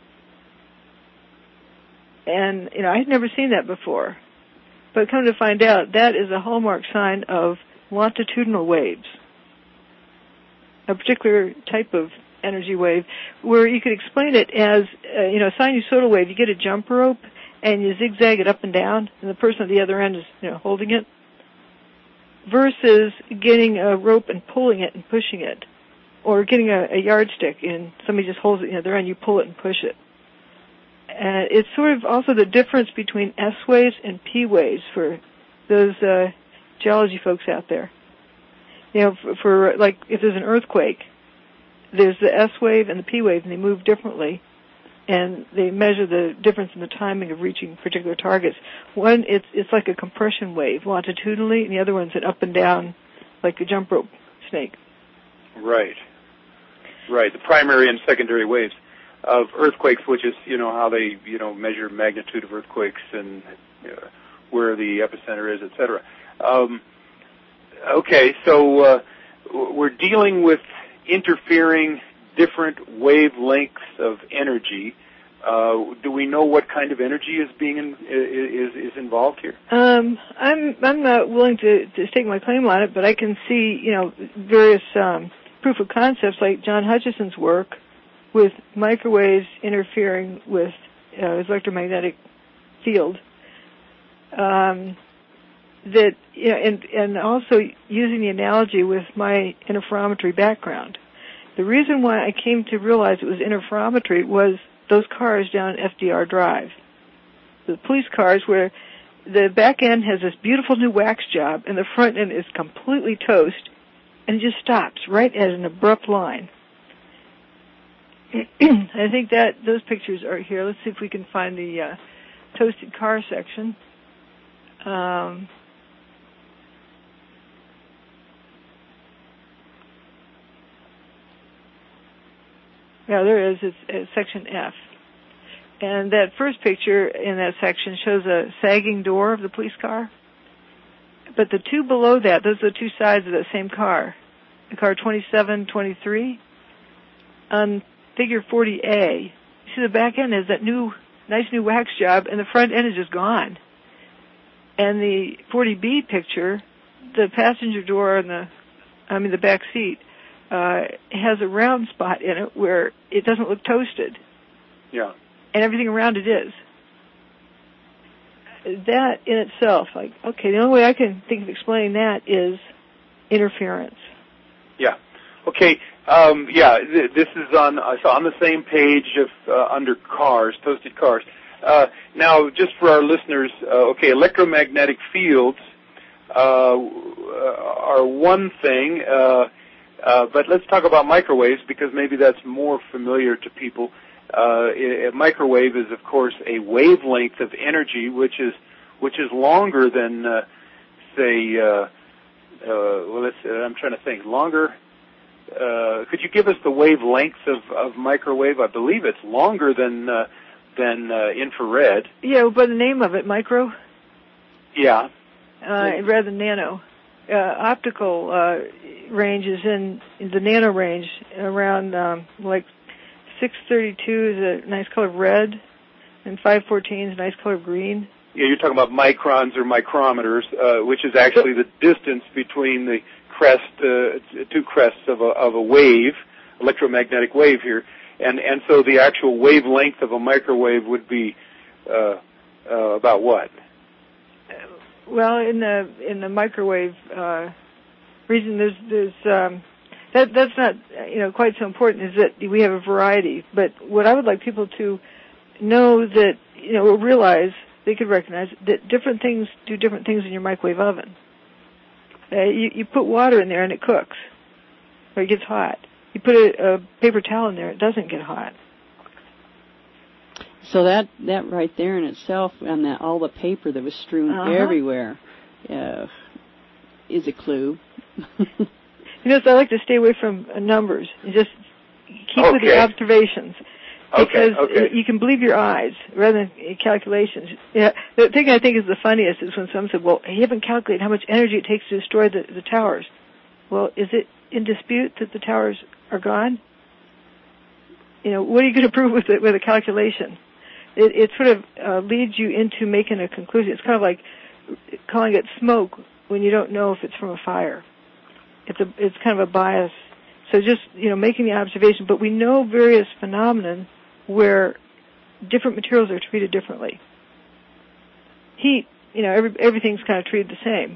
And, you know, I had never seen that before. But come to find out, that is a hallmark sign of longitudinal waves, a particular type of energy wave, where you could explain it as, uh, you know, a sinusoidal wave. You get a jump rope and you zigzag it up and down, and the person at the other end is, you know, holding it, versus getting a rope and pulling it and pushing it, or getting a, a yardstick and somebody just holds it at the other end, you pull it and push it. Uh, it's sort of also the difference between S waves and P waves for those uh, geology folks out there. You know, for, for like if there's an earthquake, there's the S wave and the P wave, and they move differently, and they measure the difference in the timing of reaching particular targets. One, it's it's like a compression wave longitudinally, and the other one's an up and down, like a jump rope snake. Right, right. The primary and secondary waves of earthquakes, which is, you know, how they, you know, measure magnitude of earthquakes and uh, where the epicenter is, et cetera. Um, okay, so uh, we're dealing with interfering different wavelengths of energy. Uh, do we know what kind of energy is being in, is is involved here? Um, I'm I'm not willing to, to stake my claim on it, but I can see, you know, various um, proof of concepts like John Hutchison's work with microwaves interfering with uh, his electromagnetic field. Um, that, you know, and, and also using the analogy with my interferometry background. The reason why I came to realize it was interferometry was those cars down F D R Drive. The police cars where the back end has this beautiful new wax job and the front end is completely toast, and it just stops right at an abrupt line. I think that those pictures are here. Let's see if we can find the uh, toasted car section. Um, yeah, there is. It's, it's section F. And that first picture in that section shows a sagging door of the police car. But the two below that, those are the two sides of that same car. The car twenty-seven twenty-three. On Figure forty A, you see the back end is that new nice new wax job, and the front end is just gone. And the forty B picture, the passenger door and the, I mean the back seat, uh, has a round spot in it where it doesn't look toasted. Yeah. And everything around it is. That in itself, like, okay, the only way I can think of explaining that is interference. Yeah. Okay. Um, yeah. Th- this is on uh, so on the same page of uh, under cars, toasted cars. Uh, now, just for our listeners, uh, okay, electromagnetic fields uh, are one thing, uh, uh, but let's talk about microwaves because maybe that's more familiar to people. Uh, a microwave is, of course, a wavelength of energy, which is which is longer than, uh, say, uh, uh, well, let's, uh, I'm trying to think, longer. Uh, could you give us the wavelengths of, of microwave? I believe it's longer than uh, than uh, infrared. Yeah, by the name of it, micro. Yeah. Uh, rather than nano. Uh, optical uh, range is in, in the nano range, around um, like six thirty-two is a nice color of red, and five fourteen is a nice color of green. Yeah, you're talking about microns or micrometers, uh, which is actually the distance between the crest, uh, two crests of a, of a wave, electromagnetic wave here, and and so the actual wavelength of a microwave would be uh, uh, about what? Well, in the in the microwave uh, reason, there's there's um, that that's not you know quite so important. Is that we have a variety, but what I would like people to know that you know realize they could recognize that different things do different things in your microwave oven. Uh, you, you put water in there and it cooks, or it gets hot. You put a, a paper towel in there, it doesn't get hot. So that, that right there in itself, and that all the paper that was strewn uh-huh. everywhere, uh, is a clue. You know, so I like to stay away from uh, numbers and just keep okay. with the observations. Because okay, okay. you can believe your eyes rather than calculations. Yeah, the thing I think is the funniest is when someone said, well, you haven't calculated how much energy it takes to destroy the, the towers. Well, is it in dispute that the towers are gone? You know, what are you going to prove with it, with a calculation? It, it sort of uh, leads you into making a conclusion. It's kind of like calling it smoke when you don't know if it's from a fire. It's a, it's kind of a bias. So just, you know, making the observation. But we know various phenomena where different materials are treated differently. Heat, you know, every, everything's kind of treated the same.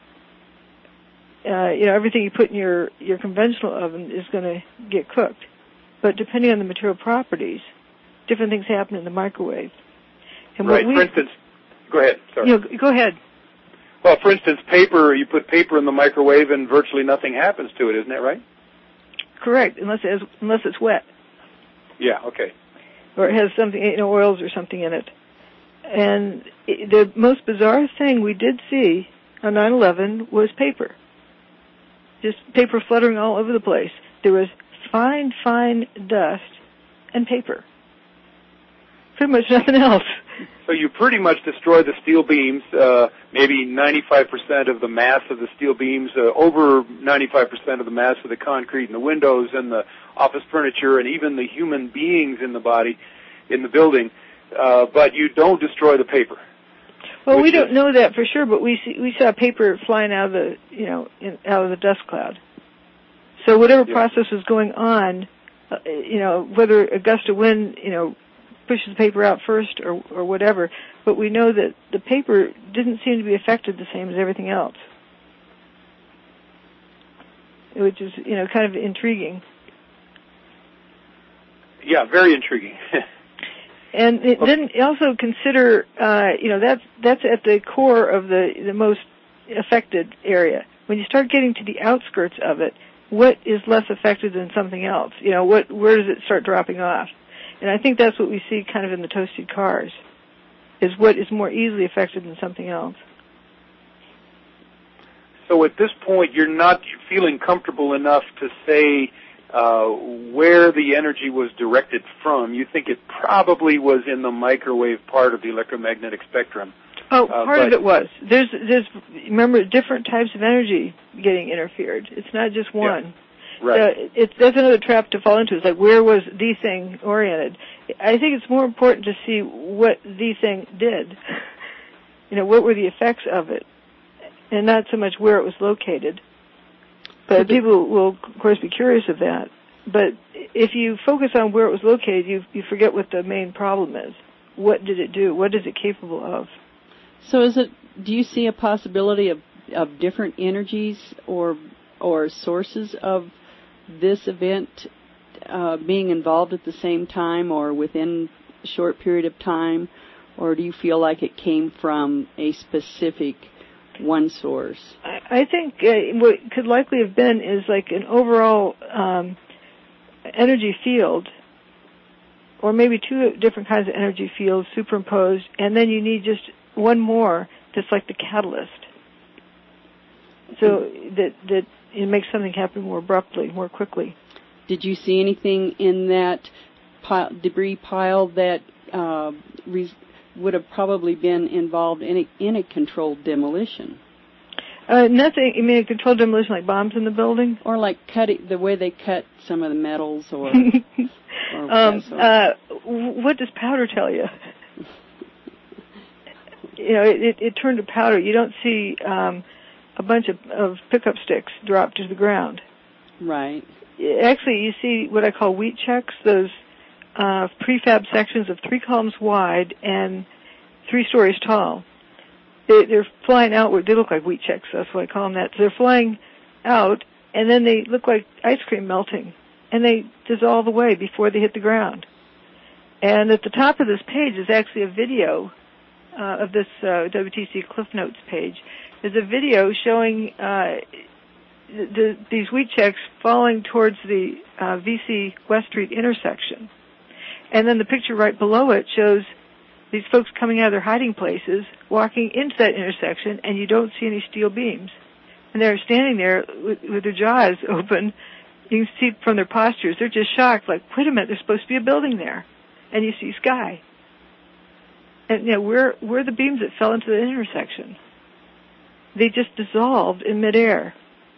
Uh, you know, everything you put in your, your conventional oven is going to get cooked. But depending on the material properties, different things happen in the microwave. And right. We, for instance, go ahead. Sorry. You know, go ahead. Well, for instance, paper, you put paper in the microwave and virtually nothing happens to it, isn't that right? Correct, unless it has, unless it's wet. Yeah, okay. Or it has something, you know, oils or something in it. And it, the most bizarre thing we did see on nine eleven was paper. Just paper fluttering all over the place. There was fine, fine dust and paper. Pretty much nothing else. So you pretty much destroy the steel beams, uh, maybe ninety-five percent of the mass of the steel beams, uh, over ninety-five percent of the mass of the concrete and the windows and the office furniture and even the human beings in the body, in the building, uh, but you don't destroy the paper. Well, we don't is, know that for sure, but we see, we saw paper flying out of the, you know, in, out of the dust cloud. So whatever yeah. process was going on, uh, you know, whether a gust of wind, you know, pushes the paper out first or, or whatever, but we know that the paper didn't seem to be affected the same as everything else, which is, you know, kind of intriguing. Yeah, very intriguing. And it, okay. then also consider, uh, you know, that's that's at the core of the the most affected area. When you start getting to the outskirts of it, what is less affected than something else? You know, what where does it start dropping off? And I think that's what we see kind of in the toasted cars, is what is more easily affected than something else. So at this point, you're not feeling comfortable enough to say uh, where the energy was directed from. You think it probably was in the microwave part of the electromagnetic spectrum. Oh, uh, part of it was. There's, there's, remember, different types of energy getting interfered. It's not just one. Right. So it's, that's another trap to fall into. It's like, where was the thing oriented? I think it's more important to see what the thing did. You know, what were the effects of it, and not so much where it was located. But so people will, of course, be curious of that. But if you focus on where it was located, you you forget what the main problem is. What did it do? What is it capable of? So is it, do you see a possibility of, of different energies or or sources of this event uh, being involved at the same time or within a short period of time? Or do you feel like it came from a specific one source? I, I think uh, what could likely have been is like an overall um, energy field, or maybe two different kinds of energy fields superimposed, and then you need just one more that's like the catalyst. So mm-hmm. that that it makes something happen more abruptly, more quickly. Did you see anything in that pile, debris pile that uh, res- would have probably been involved in a, in a controlled demolition? Uh, nothing. You mean a controlled demolition, like bombs in the building, or like cutting the way they cut some of the metals, or. or um, uh, what does powder tell you? You know, it, it, it turned to powder. You don't see um, a bunch of, of pickup sticks dropped to the ground. Right. Actually, you see what I call wheat checks, those uh, prefab sections of three columns wide and three stories tall. They, they're flying outward. They look like wheat checks. That's why I call them that. So they're flying out, and then they look like ice cream melting, and they dissolve away before they hit the ground. And at the top of this page is actually a video uh, of this uh, W T C Cliff Notes page. There's a video showing uh, the, the, these wheat checks falling towards the uh, V C West Street intersection. And then the picture right below it shows these folks coming out of their hiding places, walking into that intersection, and you don't see any steel beams. And they're standing there with, with their jaws open. You can see from their postures, they're just shocked, like, wait a minute, there's supposed to be a building there. And you see sky. And, you know, where, where are the beams that fell into the intersection? They just dissolved in midair.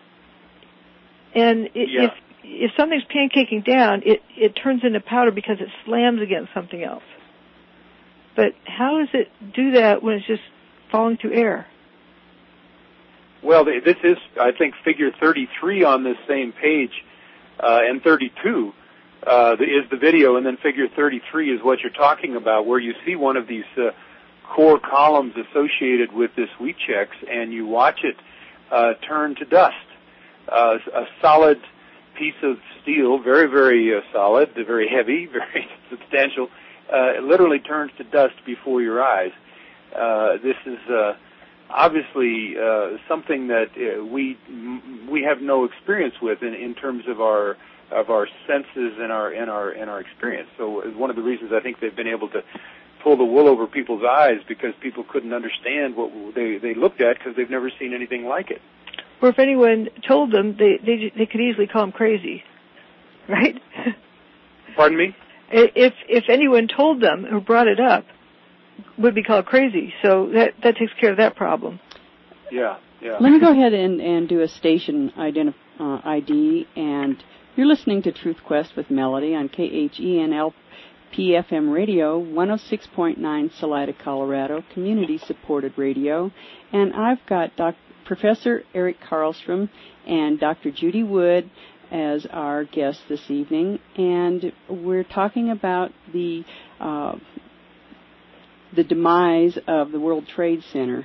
And it, yeah. if if something's pancaking down, it, it turns into powder because it slams against something else. But how does it do that when it's just falling through air? Well, this is, I think, figure thirty-three on this same page, uh, and thirty-two uh, is the video, and then figure thirty-three is what you're talking about, where you see one of these uh, core columns associated with this wheat checks, and you watch it uh, turn to dust. Uh, a solid piece of steel, very, very uh, solid, very heavy, very substantial, uh, literally turns to dust before your eyes. Uh, this is uh, obviously uh, something that uh, we we have no experience with in, in terms of our of our senses and our and our and our experience. So it's one of the reasons I think they've been able to pull the wool over people's eyes, because people couldn't understand what they they looked at because they've never seen anything like it. Or if anyone told them, they they they could easily call them crazy, right? Pardon me? If if anyone told them or brought it up, would be called crazy. So that that takes care of that problem. Yeah, yeah. Let me go ahead and, and do a station identif- uh, I D. And you're listening to Truth Quest with Melody on K H E N L P F M radio, one oh six point nine Salida, Colorado, community-supported radio. And I've got Doctor Professor Eric Karlstrom and Doctor Judy Wood as our guests this evening, and we're talking about the uh, the demise of the World Trade Center.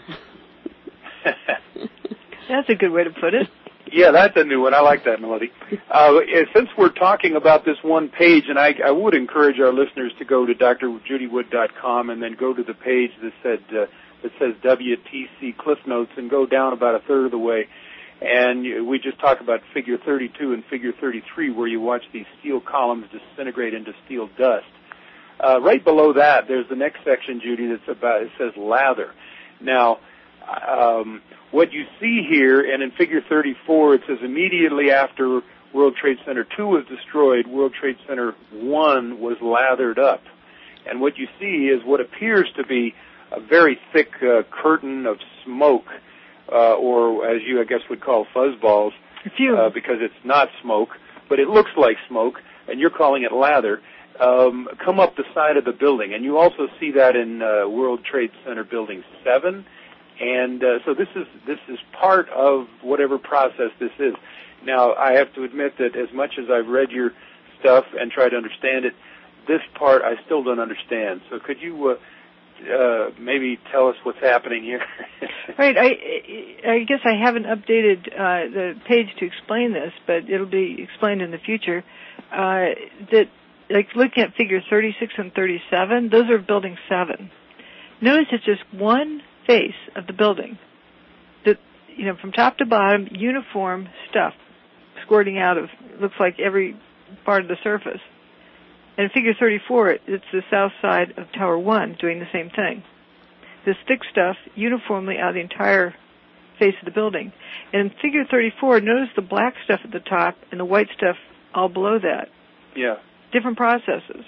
That's a good way to put it. Yeah, that's a new one. I like that, Melody. Uh, since we're talking about this one page, and I, I would encourage our listeners to go to d r judy wood dot com and then go to the page that said uh, that says W T C Cliff Notes and go down about a third of the way. And we just talked about figure thirty-two and figure thirty-three, where you watch these steel columns disintegrate into steel dust. Uh, right below that, there's the next section, Judy, that's about, it says lather. Now, um, what you see here, and in figure thirty-four, it says immediately after World Trade Center two was destroyed, World Trade Center one was lathered up. And what you see is what appears to be a very thick uh, curtain of smoke, uh, or as you, I guess, would call fuzzballs, uh, because it's not smoke, but it looks like smoke, and you're calling it lather, um, come up the side of the building. And you also see that in uh, World Trade Center Building seven. And uh, so this is this is part of whatever process this is. Now, I have to admit that as much as I've read your stuff and tried to understand it, this part I still don't understand. So could you uh, uh, maybe tell us what's happening here? Right. I, I guess I haven't updated uh, the page to explain this, but it'll be explained in the future. Uh, that, like looking at figure thirty-six and thirty-seven, those are building seven. Notice it's just one face of the building. That, you know, from top to bottom, uniform stuff squirting out of, looks like every part of the surface. And in figure thirty-four, it's the south side of Tower one doing the same thing. This thick stuff uniformly out of the entire face of the building. And in figure thirty-four, notice the black stuff at the top and the white stuff all below that. Yeah. Different processes.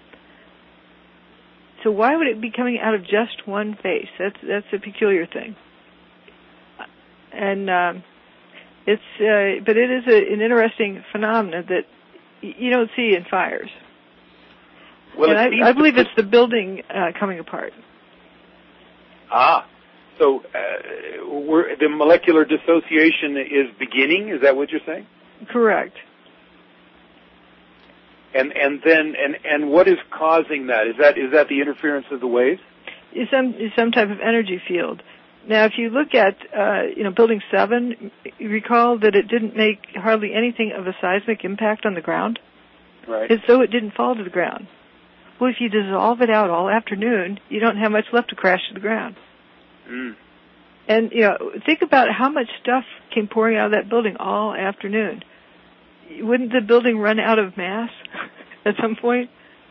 So why would it be coming out of just one face? That's that's a peculiar thing. And um, it's, uh, but it is a, an interesting phenomenon that you don't see in fires. Well, and I, I believe it's the building uh, coming apart. Ah, so uh, we're, the molecular dissociation is beginning. Is that what you're saying? Correct. And and then and, and what is causing that? Is that is that the interference of the waves? Is some is some type of energy field. Now, if you look at uh, you know Building Seven, you recall that it didn't make hardly anything of a seismic impact on the ground. Right. As though it didn't fall to the ground. Well, if you dissolve it out all afternoon, you don't have much left to crash to the ground. Mm. And you know, think about how much stuff came pouring out of that building all afternoon. Wouldn't the building run out of mass at some point?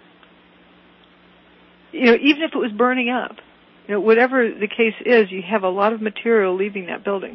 You know, even if it was burning up, you know, whatever the case is, you have a lot of material leaving that building.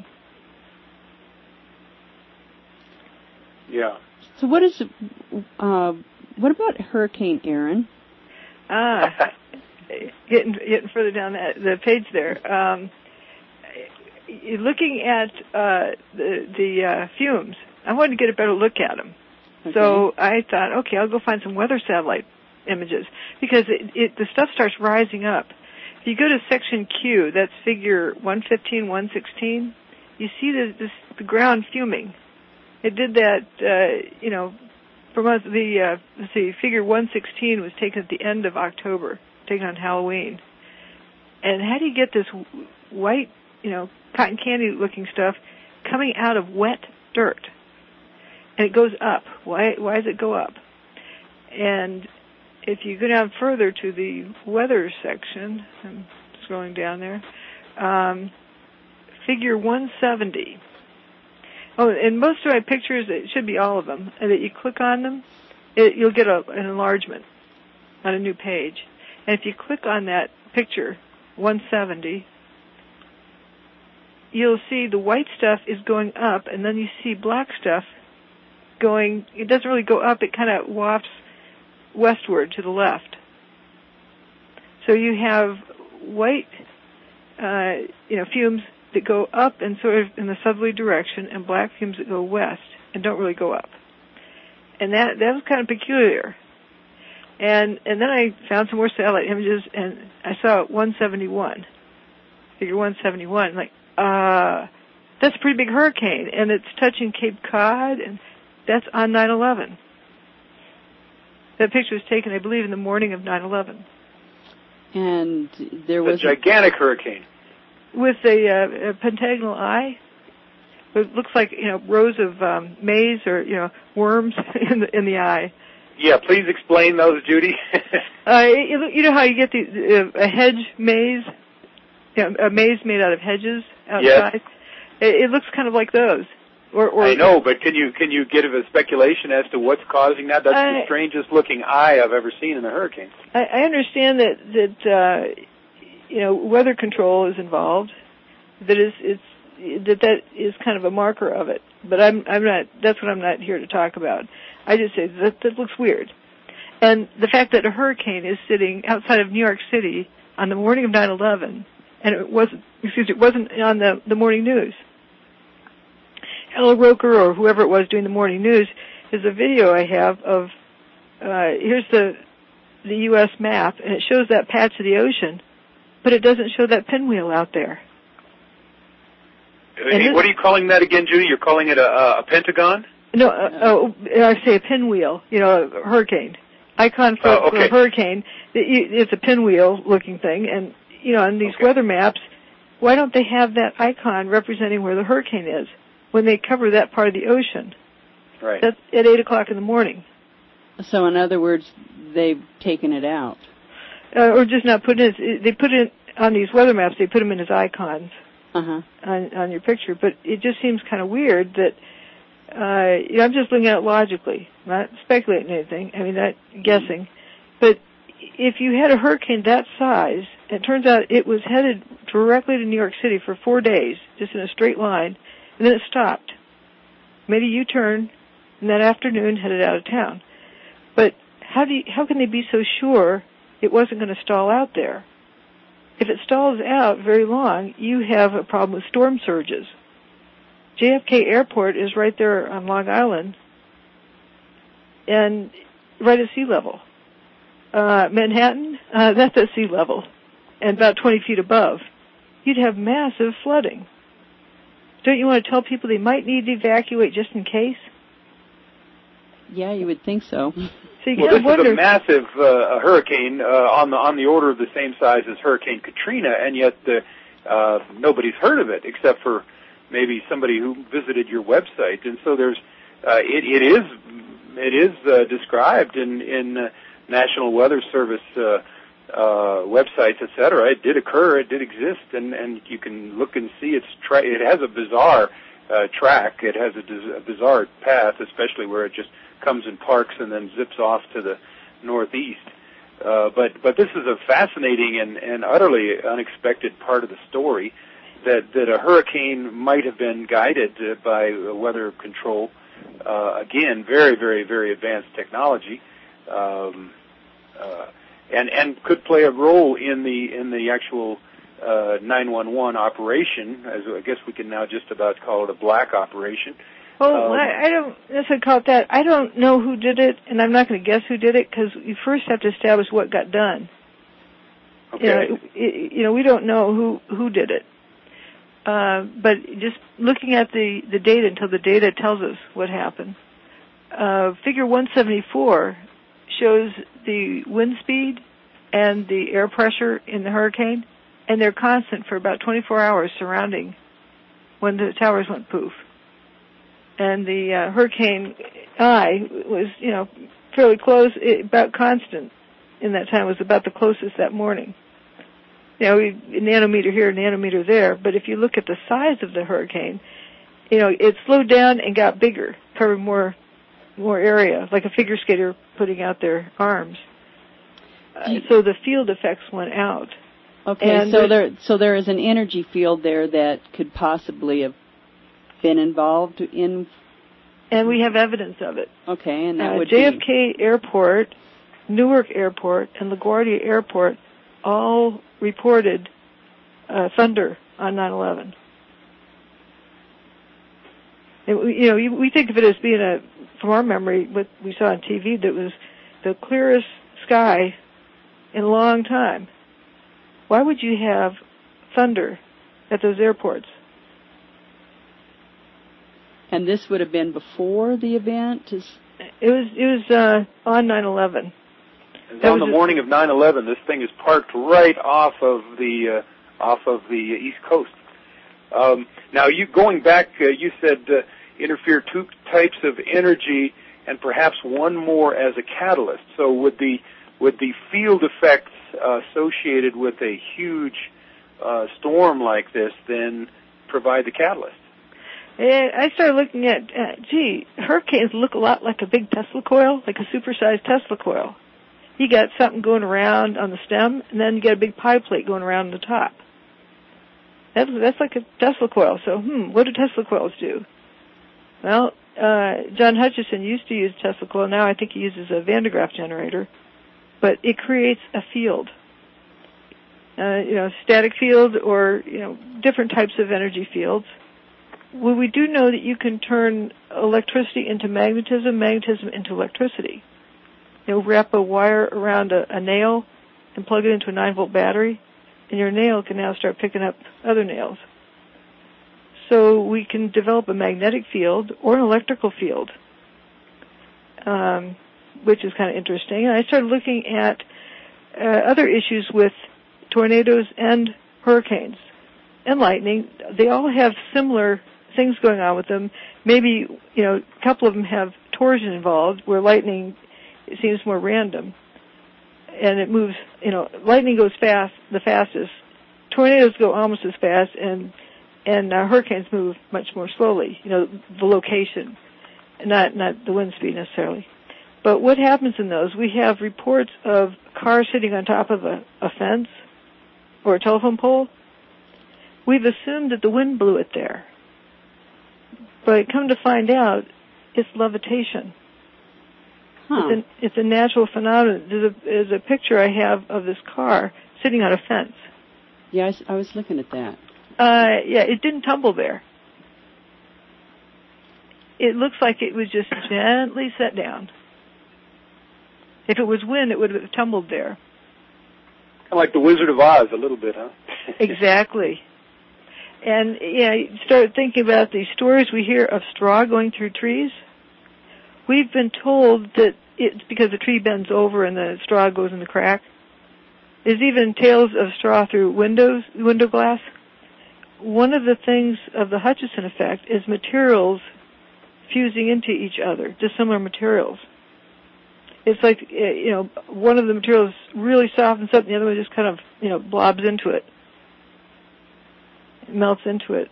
Yeah. So what is, uh, what about Hurricane Erin? Ah, getting getting further down that, the page there. Um, looking at uh, the the uh, fumes, I wanted to get a better look at them. Okay. So I thought, okay, I'll go find some weather satellite images because it, it, the stuff starts rising up. If you go to section Q, that's figure one fifteen, one sixteen, you see the, this, the ground fuming. It did that, uh, you know, from us, the, uh, let's see, figure one sixteen was taken at the end of October, taken on Halloween. And how do you get this white, you know, cotton candy looking stuff coming out of wet dirt? And it goes up. Why, why does it go up? And if you go down further to the weather section, I'm scrolling down there, um, figure one seventy. Oh, in most of my pictures, it should be all of them, and that you click on them, it, you'll get a, an enlargement on a new page. And if you click on that picture, one seventy, you'll see the white stuff is going up, and then you see black stuff going, it doesn't really go up, it kind of wafts westward to the left. So you have white, uh, you know, fumes that go up and sort of in the southerly direction, and black fumes that go west and don't really go up. And that that was kind of peculiar. And and then I found some more satellite images, and I saw one seventy-one, figure one seventy-one. Like, uh, that's a pretty big hurricane, and it's touching Cape Cod, and that's on nine eleven. That picture was taken, I believe, in the morning of nine eleven. And there was a gigantic hurricane. With a, uh, a pentagonal eye. It looks like, you know, rows of um, maize or, you know, worms in the in the eye. Yeah, please explain those, Judy. uh, you, you know how you get the, uh, a hedge maze? You know, a maze made out of hedges outside? Yes. It, it looks kind of like those. Or, or I know, but can you can you give a speculation as to what's causing that? That's I, the strangest looking eye I've ever seen in a hurricane. I, I understand that that uh, you know, weather control is involved. That is it's that that is kind of a marker of it. But I'm I'm not. That's what I'm not here to talk about. I just say that that looks weird, and the fact that a hurricane is sitting outside of New York City on the morning of nine eleven, and it wasn't excuse me, it wasn't on the the morning news. Al Roker or whoever it was doing the morning news, is a video I have of, uh, here's the the U S map, and it shows that patch of the ocean, but it doesn't show that pinwheel out there. And what are you calling that again, Judy? You're calling it a, a pentagon? No, uh, oh, I say a pinwheel, you know, a hurricane. Icon for, oh, okay. for a hurricane. It's a pinwheel-looking thing, and, you know, on these okay. weather maps, why don't they have that icon representing where the hurricane is when they cover that part of the ocean? Right. That's at eight o'clock in the morning. So, in other words, they've taken it out. Uh, or just not put it in. They put it on these weather maps, they put them in as icons uh-huh. on, on your picture. But it just seems kind of weird that, uh, you know, I'm just looking at it logically, not speculating anything, I mean, not guessing. But if you had a hurricane that size, it turns out it was headed directly to New York City for four days, just in a straight line, and then it stopped, made a U-turn, and that afternoon headed out of town. But how do you, how can they be so sure it wasn't going to stall out there? If it stalls out very long, you have a problem with storm surges. J F K Airport is right there on Long Island, and right at sea level. Uh, Manhattan, uh, that's at sea level, and about twenty feet above. You'd have massive flooding. Don't you want to tell people they might need to evacuate just in case? Yeah, you would think so. So you well, this wonder, is a massive uh, hurricane uh, on the on the order of the same size as Hurricane Katrina, and yet the, uh, nobody's heard of it except for maybe somebody who visited your website. And so there's uh, it, it is it is uh, described in in uh, National Weather Service uh, uh, websites, et cetera. It did occur, it did exist, and, and you can look and see it's tra- it has a bizarre uh, track. It has a, dis- a bizarre path, especially where it just comes in parks and then zips off to the northeast. Uh, but but this is a fascinating and, and utterly unexpected part of the story, that, that a hurricane might have been guided uh, by weather control. Uh, again, very, very, very advanced technology, um, uh, and and could play a role in the in the actual uh, nine one one operation, as I guess we can now just about call it a black operation. Well, um, I, I don't necessarily call it that. I don't know who did it, and I'm not going to guess who did it, because you first have to establish what got done. Okay. You know, it, you know we don't know who, who did it. Uh, but just looking at the, the data until the data tells us what happened. Uh, figure one seventy-four shows the wind speed and the air pressure in the hurricane, and they're constant for about twenty-four hours surrounding when the towers went poof. And the uh, hurricane eye was, you know, fairly close, it, about constant in that time. It was about the closest that morning. You know, we, a nanometer here, a nanometer there. But if you look at the size of the hurricane, you know, it slowed down and got bigger, covered more more area, like a figure skater putting out their arms. Uh, so the field effects went out. Okay, and so there so there is an energy field there that could possibly have been involved in. And we have evidence of it. Okay, and that uh, would J F K be Airport, Newark Airport, and LaGuardia Airport all reported uh, thunder on nine eleven. And, you know, we think of it as being a, from our memory, what we saw on T V, that was the clearest sky in a long time. Why would you have thunder at those airports? And this would have been before the event? Is... It was it was uh, on nine eleven. It was on the morning of nine eleven. This thing is parked right off of the uh, off of the East Coast. Um, now, you going back, uh, you said uh, interfere two types of energy and perhaps one more as a catalyst. So would the would the field effects uh, associated with a huge uh, storm like this then provide the catalyst? And I started looking at, uh, gee, hurricanes look a lot like a big Tesla coil, like a supersized Tesla coil. You got something going around on the stem, and then you got a big pie plate going around the top. That's, that's like a Tesla coil. So, hmm, what do Tesla coils do? Well, uh, John Hutchison used to use Tesla coil. Now I think he uses a Van de Graaff generator. But it creates a field. Uh, you know, static field or, you know, different types of energy fields. Well, we do know that you can turn electricity into magnetism, magnetism into electricity. You know, wrap a wire around a, a nail and plug it into a nine volt battery, and your nail can now start picking up other nails. So we can develop a magnetic field or an electrical field, um, which is kind of interesting. And I started looking at uh, other issues with tornadoes and hurricanes and lightning. They all have similar things going on with them. Maybe, you know, a couple of them have torsion involved, where lightning it seems more random. And it moves, you know, lightning goes fast, the fastest. Tornadoes go almost as fast, and and uh, hurricanes move much more slowly, you know, the location, not not the wind speed necessarily. But what happens in those, we have reports of cars sitting on top of a, a fence or a telephone pole. We've assumed that the wind blew it there. But come to find out, it's levitation. Huh. It's, a, it's a natural phenomenon. There's a, there's a picture I have of this car sitting on a fence. Yeah, I was, I was looking at that. Uh, yeah, it didn't tumble there. It looks like it was just gently set down. If it was wind, it would have tumbled there. Kind of like the Wizard of Oz, a little bit, huh? Exactly. And, yeah, you start thinking about these stories we hear of straw going through trees. We've been told that it's because the tree bends over and the straw goes in the crack. There's even tales of straw through windows, window glass. One of the things of the Hutchison effect is materials fusing into each other, dissimilar materials. It's like, you know, one of the materials really softens up and the other one just kind of, you know, blobs into it. It melts into it.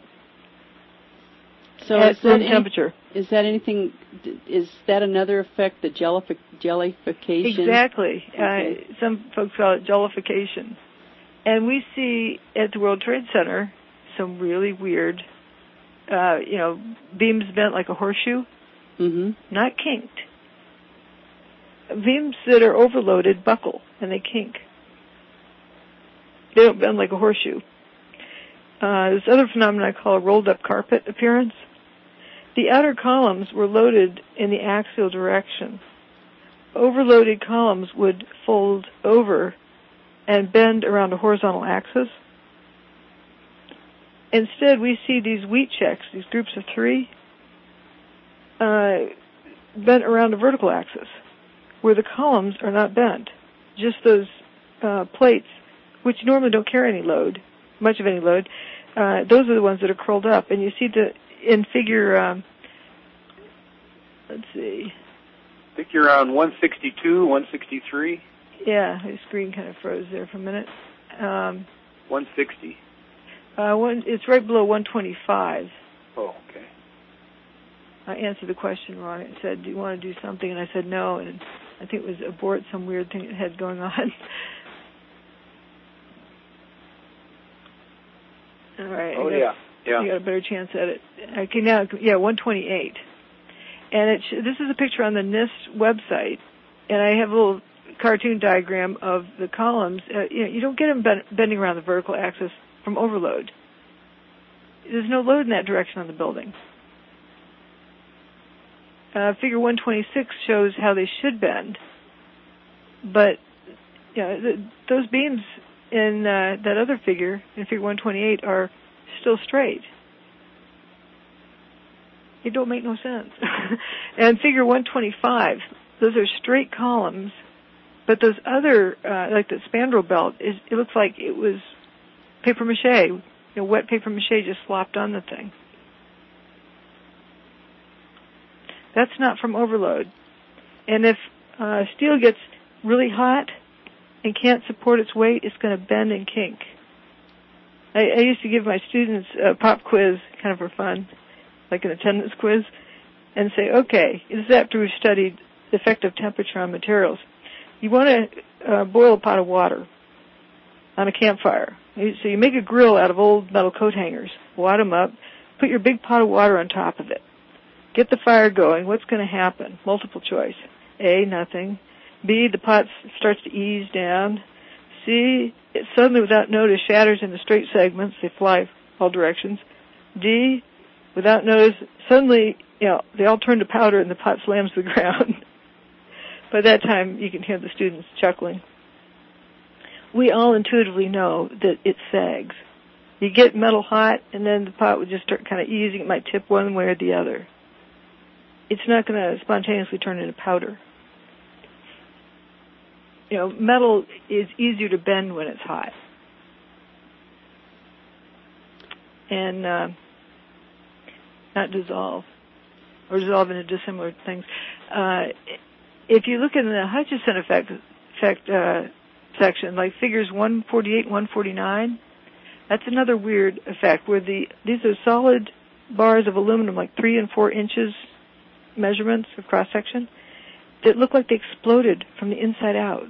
So at is that room any, temperature. Is that anything, is that another effect, the jellifi- jellification? Exactly. Okay. Uh, some folks call it jellification. And we see at the World Trade Center some really weird, uh, you know, beams bent like a horseshoe, mm-hmm. not kinked. Beams that are overloaded buckle and they kink. They don't bend like a horseshoe. Uh, this other phenomenon I call a rolled-up carpet appearance. The outer columns were loaded in the axial direction. Overloaded columns would fold over and bend around a horizontal axis. Instead, we see these wheat checks, these groups of three, uh, bent around a vertical axis, where the columns are not bent, just those uh, plates, which normally don't carry any load, much of any load. Uh, those are the ones that are curled up, and you see the in figure. Um, let's see. I think you're on one sixty-two, one sixty-three. Yeah, the screen kind of froze there for a minute. Um, one sixty. Uh, one, it's right below one twenty-five. Oh, okay. I answered the question wrong. It said, do you want to do something? And I said no, and I think it was abort some weird thing it had going on. All right. Oh, I got, yeah. Yeah. I got a better chance at it. Okay, now, yeah, one twenty-eight. And it, this is a picture on the NIST website, and I have a little cartoon diagram of the columns. Uh, you know, you don't get them bend, bending around the vertical axis from overload. There's no load in that direction on the building. Uh, figure one twenty-six shows how they should bend, but you know, the, those beams in uh, that other figure, in figure one twenty-eight, are still straight. It don't make no sense. And figure one twenty-five, those are straight columns, but those other, uh, like the spandrel belt, is, it looks like it was paper mache, you know, wet paper mache just slopped on the thing. That's not from overload. And if uh, steel gets really hot and can't support its weight, it's going to bend and kink. I, I used to give my students a pop quiz, kind of for fun, like an attendance quiz, and say, okay, this is after we've studied the effect of temperature on materials. You want to uh, boil a pot of water on a campfire. So you make a grill out of old metal coat hangers, wad them up, put your big pot of water on top of it. Get the fire going. What's going to happen? Multiple choice. A, nothing. B, the pot starts to ease down. C, it suddenly, without notice, shatters into straight segments. They fly all directions. D, without notice, suddenly, you know, they all turn to powder and the pot slams to the ground. By that time, you can hear the students chuckling. We all intuitively know that it sags. You get metal hot, and then the pot would just start kind of easing. It might tip one way or the other. It's not going to spontaneously turn into powder. You know, metal is easier to bend when it's hot. And uh, not dissolve, or dissolve into dissimilar things. Uh, if you look in the Hutchison effect, effect uh, section, like figures one forty-eight and one forty-nine, that's another weird effect where the these are solid bars of aluminum, like three and four inches measurements of cross section, that look like they exploded from the inside out.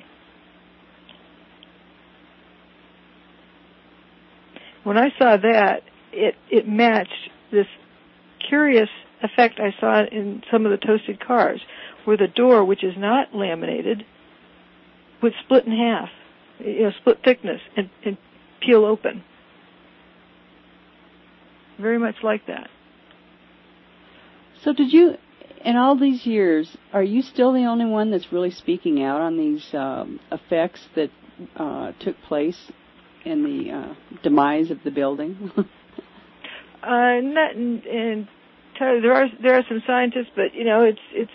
When I saw that, it it matched this curious effect I saw in some of the toasted cars, where the door, which is not laminated, would split in half, you know, split thickness and, and peel open. Very much like that. So did you, in all these years, are you still the only one that's really speaking out on these um, effects that uh, took place in the uh, demise of the building? uh, not in, in, there are there are some scientists, but you know, it's it's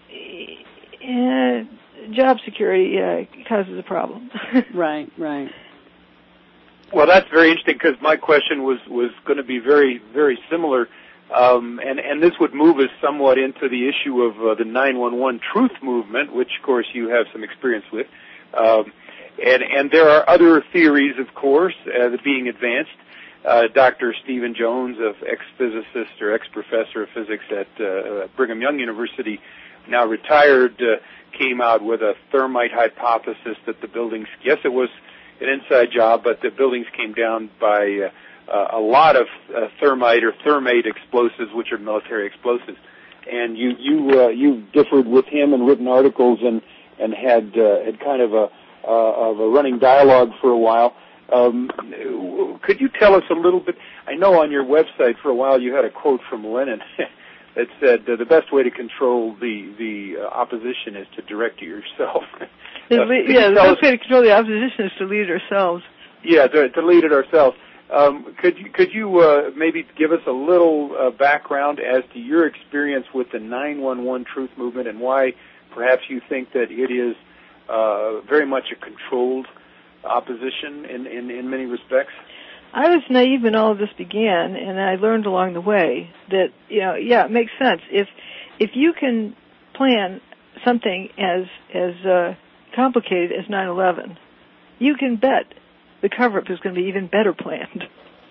uh, job security uh, causes a problem. Right, right. Well, that's very interesting because my question was, was going to be very, very similar, um, and, and this would move us somewhat into the issue of uh, the nine one one truth movement, which, of course, you have some experience with. Um, and, and there are other theories, of course, uh, being advanced. Uh, Doctor Stephen Jones, of ex-physicist or ex-professor of physics at uh, Brigham Young University, now retired, uh, came out with a thermite hypothesis that the buildings, yes, it was an inside job, but the buildings came down by uh, uh, a lot of uh, thermite or thermate explosives, which are military explosives. And you you uh, you differed with him and written articles and and had uh, had kind of a uh, of a running dialogue for a while. Um, could you tell us a little bit? I know on your website for a while you had a quote from Lenin that said uh, the best way to control the the uh, opposition is to direct it yourself. Uh, yeah, the best way to control the opposition is to lead it ourselves. Yeah, to, to lead it ourselves. Um, could you, could you uh, maybe give us a little uh, background as to your experience with the nine one one truth movement and why perhaps you think that it is uh, very much a controlled opposition in, in, in many respects? I was naive when all of this began, and I learned along the way that, you know, yeah, it makes sense. If if you can plan something as as uh, complicated as nine eleven, you can bet the cover-up is going to be even better planned.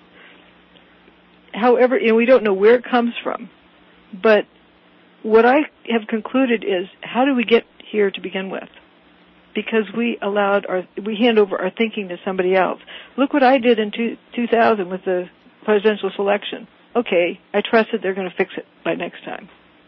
However, you know, we don't know where it comes from, but what I have concluded is, how do we get here to begin with? Because we allowed our, we hand over our thinking to somebody else. Look what I did in two, 2000 with the presidential selection. Okay, I trusted they're going to fix it by next time.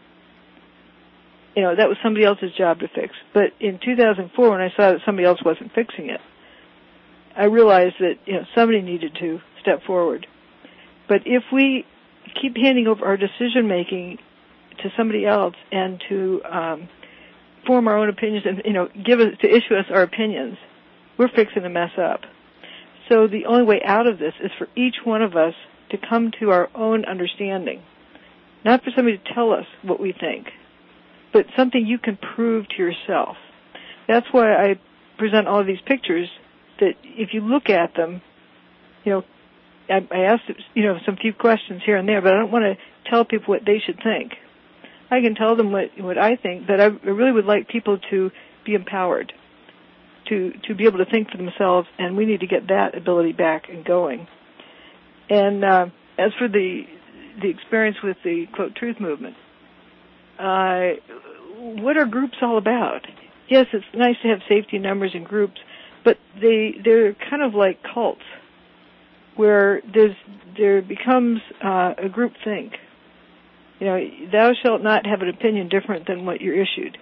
You know, that was somebody else's job to fix. But in two thousand four, when I saw that somebody else wasn't fixing it, I realized that, you know, somebody needed to step forward. But if we keep handing over our decision-making to somebody else and to um, form our own opinions and, you know, give us, to issue us our opinions, we're fixing to mess up. So the only way out of this is for each one of us to come to our own understanding. Not for somebody to tell us what we think, but something you can prove to yourself. That's why I present all of these pictures, that if you look at them, you know, I, I asked, you know, some few questions here and there, but I don't want to tell people what they should think. I can tell them what, what I think, but I really would like people to be empowered, to, to be able to think for themselves, and we need to get that ability back and going. And uh, as for the the experience with the, quote, truth movement, uh, what are groups all about? Yes, it's nice to have safety numbers in groups, but they, they're kind of like cults, where there's, there becomes uh, a group think. You know, thou shalt not have an opinion different than what you're issued.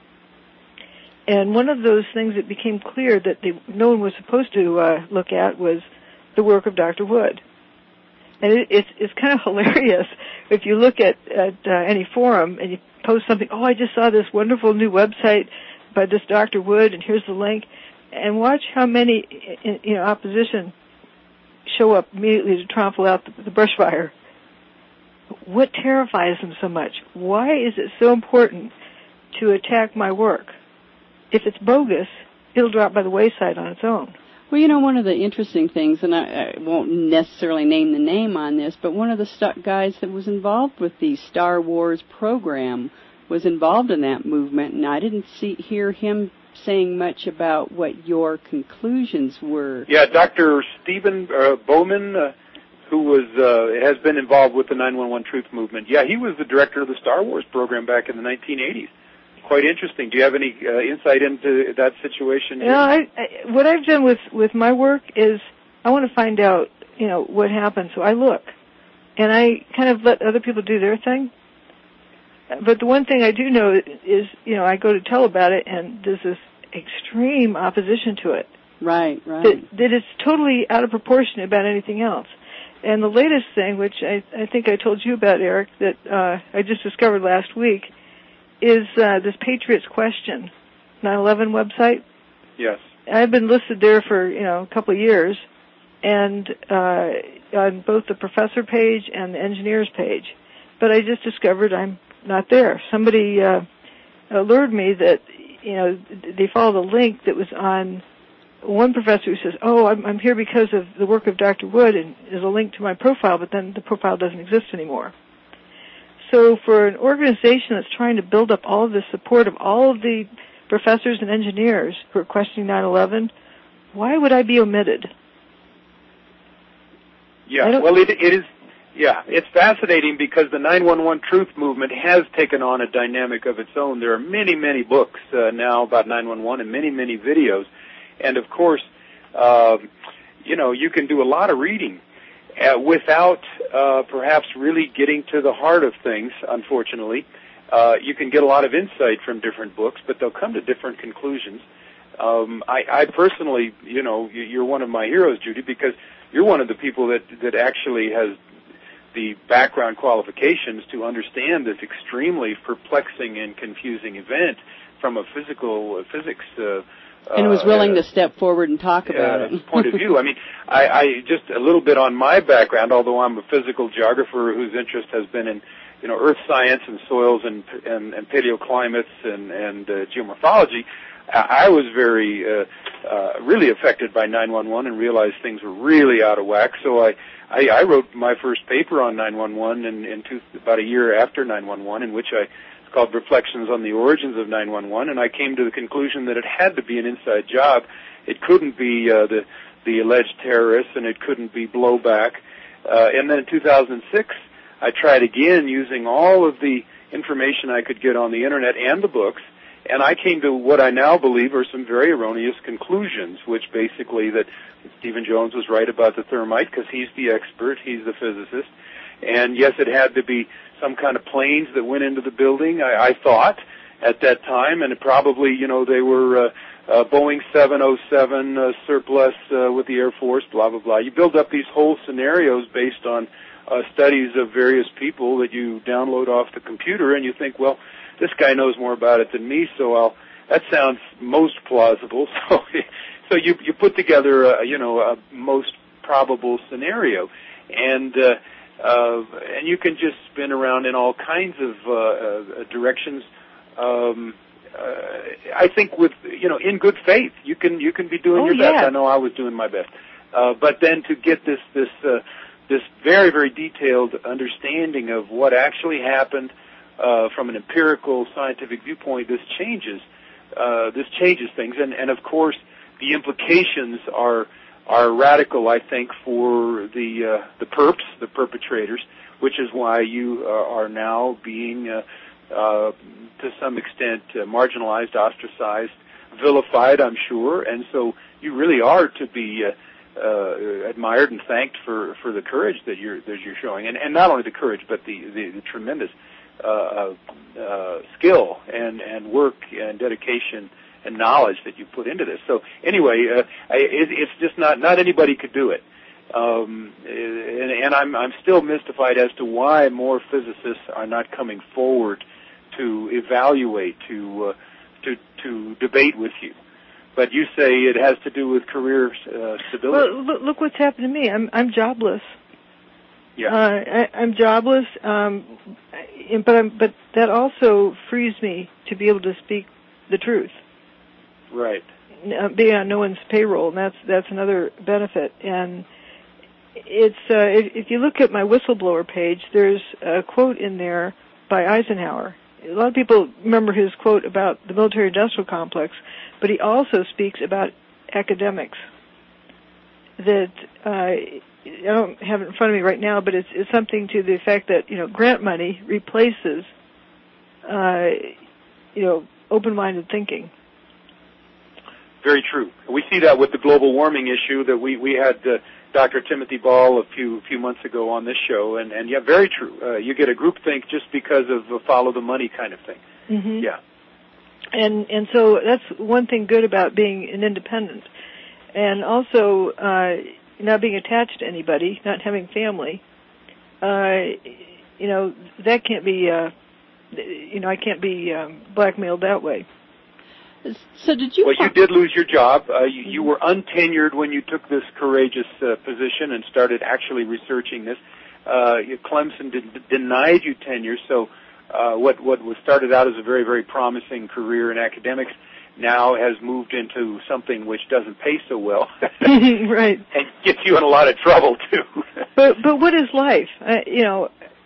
And one of those things that became clear that they, no one was supposed to uh, look at was the work of Doctor Wood. And it, it's, it's kind of hilarious. if you look at, at uh, any forum and you post something, oh, I just saw this wonderful new website by this Doctor Wood, and here's the link, and watch how many, you know, opposition show up immediately to trample out the, the brush fire. What terrifies them so much? Why is it so important to attack my work? If it's bogus, it'll drop by the wayside on its own. Well, you know, one of the interesting things, and I, I won't necessarily name the name on this, but one of the st- guys that was involved with the Star Wars program was involved in that movement, and I didn't see hear him saying much about what your conclusions were. Yeah, Doctor Stephen uh, Bowman, uh, who was uh, has been involved with the nine one one Truth Movement. Yeah, he was the director of the Star Wars program back in the nineteen eighties. Quite interesting. Do you have any uh, insight into that situation? Yeah, I, I, what I've done with, with my work is I want to find out, you know, what happened. So I look, and I kind of let other people do their thing. But the one thing I do know is, you know, I go to tell about it, and there's this extreme opposition to it. Right, right. That, that it's totally out of proportion about anything else. And the latest thing, which I, I think I told you about, Eric, that uh, I just discovered last week, is uh, this Patriots Question nine eleven website. Yes. I've been listed there for, you know, a couple of years, and uh, on both the professor page and the engineers page. But I just discovered I'm not there. Somebody uh, alerted me that, you know, they followed a link that was on one professor who says, oh, I'm, I'm here because of the work of Doctor Wood, and there's a link to my profile, but then the profile doesn't exist anymore. So for an organization that's trying to build up all of the support of all of the professors and engineers who are questioning nine eleven, why would I be omitted? Yeah, well, it, it is, yeah, it's fascinating because the nine one one Truth Movement has taken on a dynamic of its own. There are many, many books uh, now about nine one one and many, many videos. And, of course, uh, you know, you can do a lot of reading Uh, without uh, perhaps really getting to the heart of things, unfortunately. Uh, you can get a lot of insight from different books, but they'll come to different conclusions. Um, I, I personally, you know, you're one of my heroes, Judy, because you're one of the people that, that actually has the background qualifications to understand this extremely perplexing and confusing event from a physical uh, physics uh And was willing uh, to step forward and talk about uh, it. point of view. I mean, I, I just a little bit on my background, although I'm a physical geographer whose interest has been in, you know, earth science and soils and and, and paleoclimates and, and uh, geomorphology. I, I was very, uh, uh, really affected by nine one one and realized things were really out of whack. So I, I, I wrote my first paper on nine one one in, in two, about a year after nine one one, in which I called Reflections on the Origins of nine one one, and I came to the conclusion that it had to be an inside job. It couldn't be uh, the the alleged terrorists, and it couldn't be blowback. Uh, and then in two thousand six, I tried again using all of the information I could get on the Internet and the books, and I came to what I now believe are some very erroneous conclusions, which basically that Stephen Jones was right about the thermite because he's the expert, he's the physicist, and yes, it had to be some kind of planes that went into the building, I, I thought, at that time, and it probably, you know, they were uh, uh, Boeing seven oh seven uh, surplus uh, with the Air Force, blah, blah, blah. You build up these whole scenarios based on uh, studies of various people that you download off the computer, and you think, well, this guy knows more about it than me, so I'll, that sounds most plausible. So, so you, you put together, a, you know, a most probable scenario, and uh, Uh, and you can just spin around in all kinds of uh, uh, directions. Um, uh, I think with, you know, in good faith, you can you can be doing oh, your yeah. best. I know I was doing my best. Uh, but then to get this this uh, this very very detailed understanding of what actually happened uh, from an empirical scientific viewpoint, this changes uh, this changes things. And and of course, the implications are. are radical, I think, for the uh, the perps, the perpetrators, which is why you uh, are now being, uh, uh, to some extent, uh, marginalized, ostracized, vilified, I'm sure, and so you really are to be uh, uh, admired and thanked for, for the courage that you're that you're showing, and, and not only the courage, but the the, the tremendous uh, uh, skill and, and work and dedication and knowledge that you put into this. So anyway, uh, I, it, it's just not not anybody could do it. Um, and, and I'm, I'm still mystified as to why more physicists are not coming forward to evaluate, to uh, to to debate with you. But you say it has to do with career uh, stability. Well, look, look what's happened to me. I'm I'm jobless. Yeah. Uh, I, I'm jobless, um, but I'm, but that also frees me to be able to speak the truth. Right. Uh, being on no one's payroll, and that's that's another benefit. And it's uh, if, if you look at my whistleblower page, there's a quote in there by Eisenhower. A lot of people remember his quote about the military-industrial complex, but he also speaks about academics. That uh, I don't have it in front of me right now, but it's, it's something to the effect that, you know, grant money replaces, uh, you know, open-minded thinking. Very true. We see that with the global warming issue that we, we had uh, Doctor Timothy Ball a few few months ago on this show, and, and yeah, very true. Uh, you get a groupthink just because of a follow the money kind of thing. Mm-hmm. Yeah. And and so that's one thing good about being an independent. And also, uh, not being attached to anybody, not having family, uh, you know, that can't be, uh, you know, I can't be um, blackmailed that way. So did you... Well, you did lose your job. Uh, you, you were untenured when you took this courageous uh, position and started actually researching this. Uh, Clemson did, denied you tenure, so uh, what, what was started out as a very, very promising career in academics now has moved into something which doesn't pay so well. Right. And gets you in a lot of trouble, too. but but what is life? Uh, you know,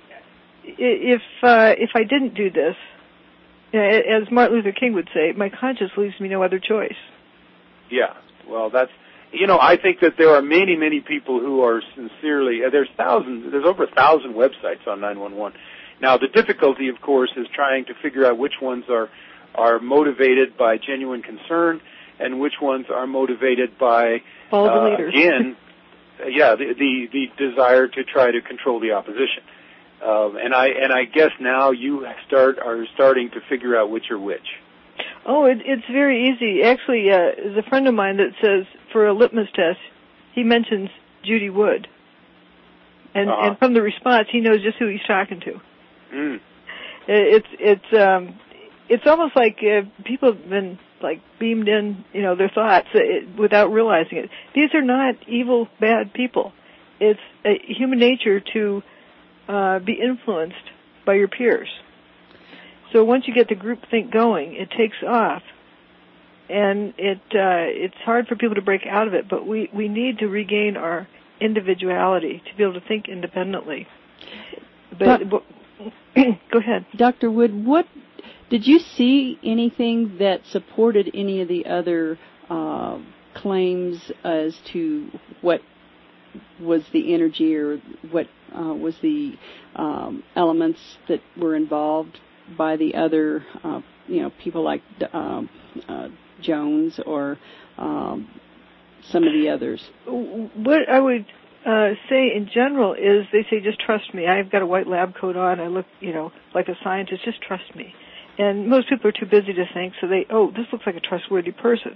if uh, if I didn't do this, you know, as Martin Luther King would say, my conscience leaves me no other choice. Yeah, well, that's, you know, I think that there are many, many people who are sincerely, uh, there's thousands, there's over a thousand websites on nine one one. Now, the difficulty, of course, is trying to figure out which ones are are motivated by genuine concern and which ones are motivated by, All the uh, leaders. again, uh, yeah, the, the the desire to try to control the opposition. Um, and I and I guess now you start are starting to figure out which are which. Oh, it, it's very easy. Actually, uh, there's a friend of mine that says for a litmus test, he mentions Judy Wood, and uh-huh. and from the response, he knows just who he's talking to. Mm. It's it's um, it's almost like uh, people have been like beamed in, you know, their thoughts uh, without realizing it. These are not evil, bad people. It's uh, human nature to uh, be influenced by your peers. So once you get the groupthink going, it takes off, and it uh, it's hard for people to break out of it. But we, we need to regain our individuality to be able to think independently. But, but go ahead, Doctor Wood. What did you see anything that supported any of the other uh, claims as to what was the energy or what uh, was the um, elements that were involved by the other, uh, you know, people like um, uh, Jones or um, some of the others? What I would uh, say in general is they say, just trust me. I've got a white lab coat on. I look, you know, like a scientist. Just trust me. And most people are too busy to think, so they, oh, this looks like a trustworthy person.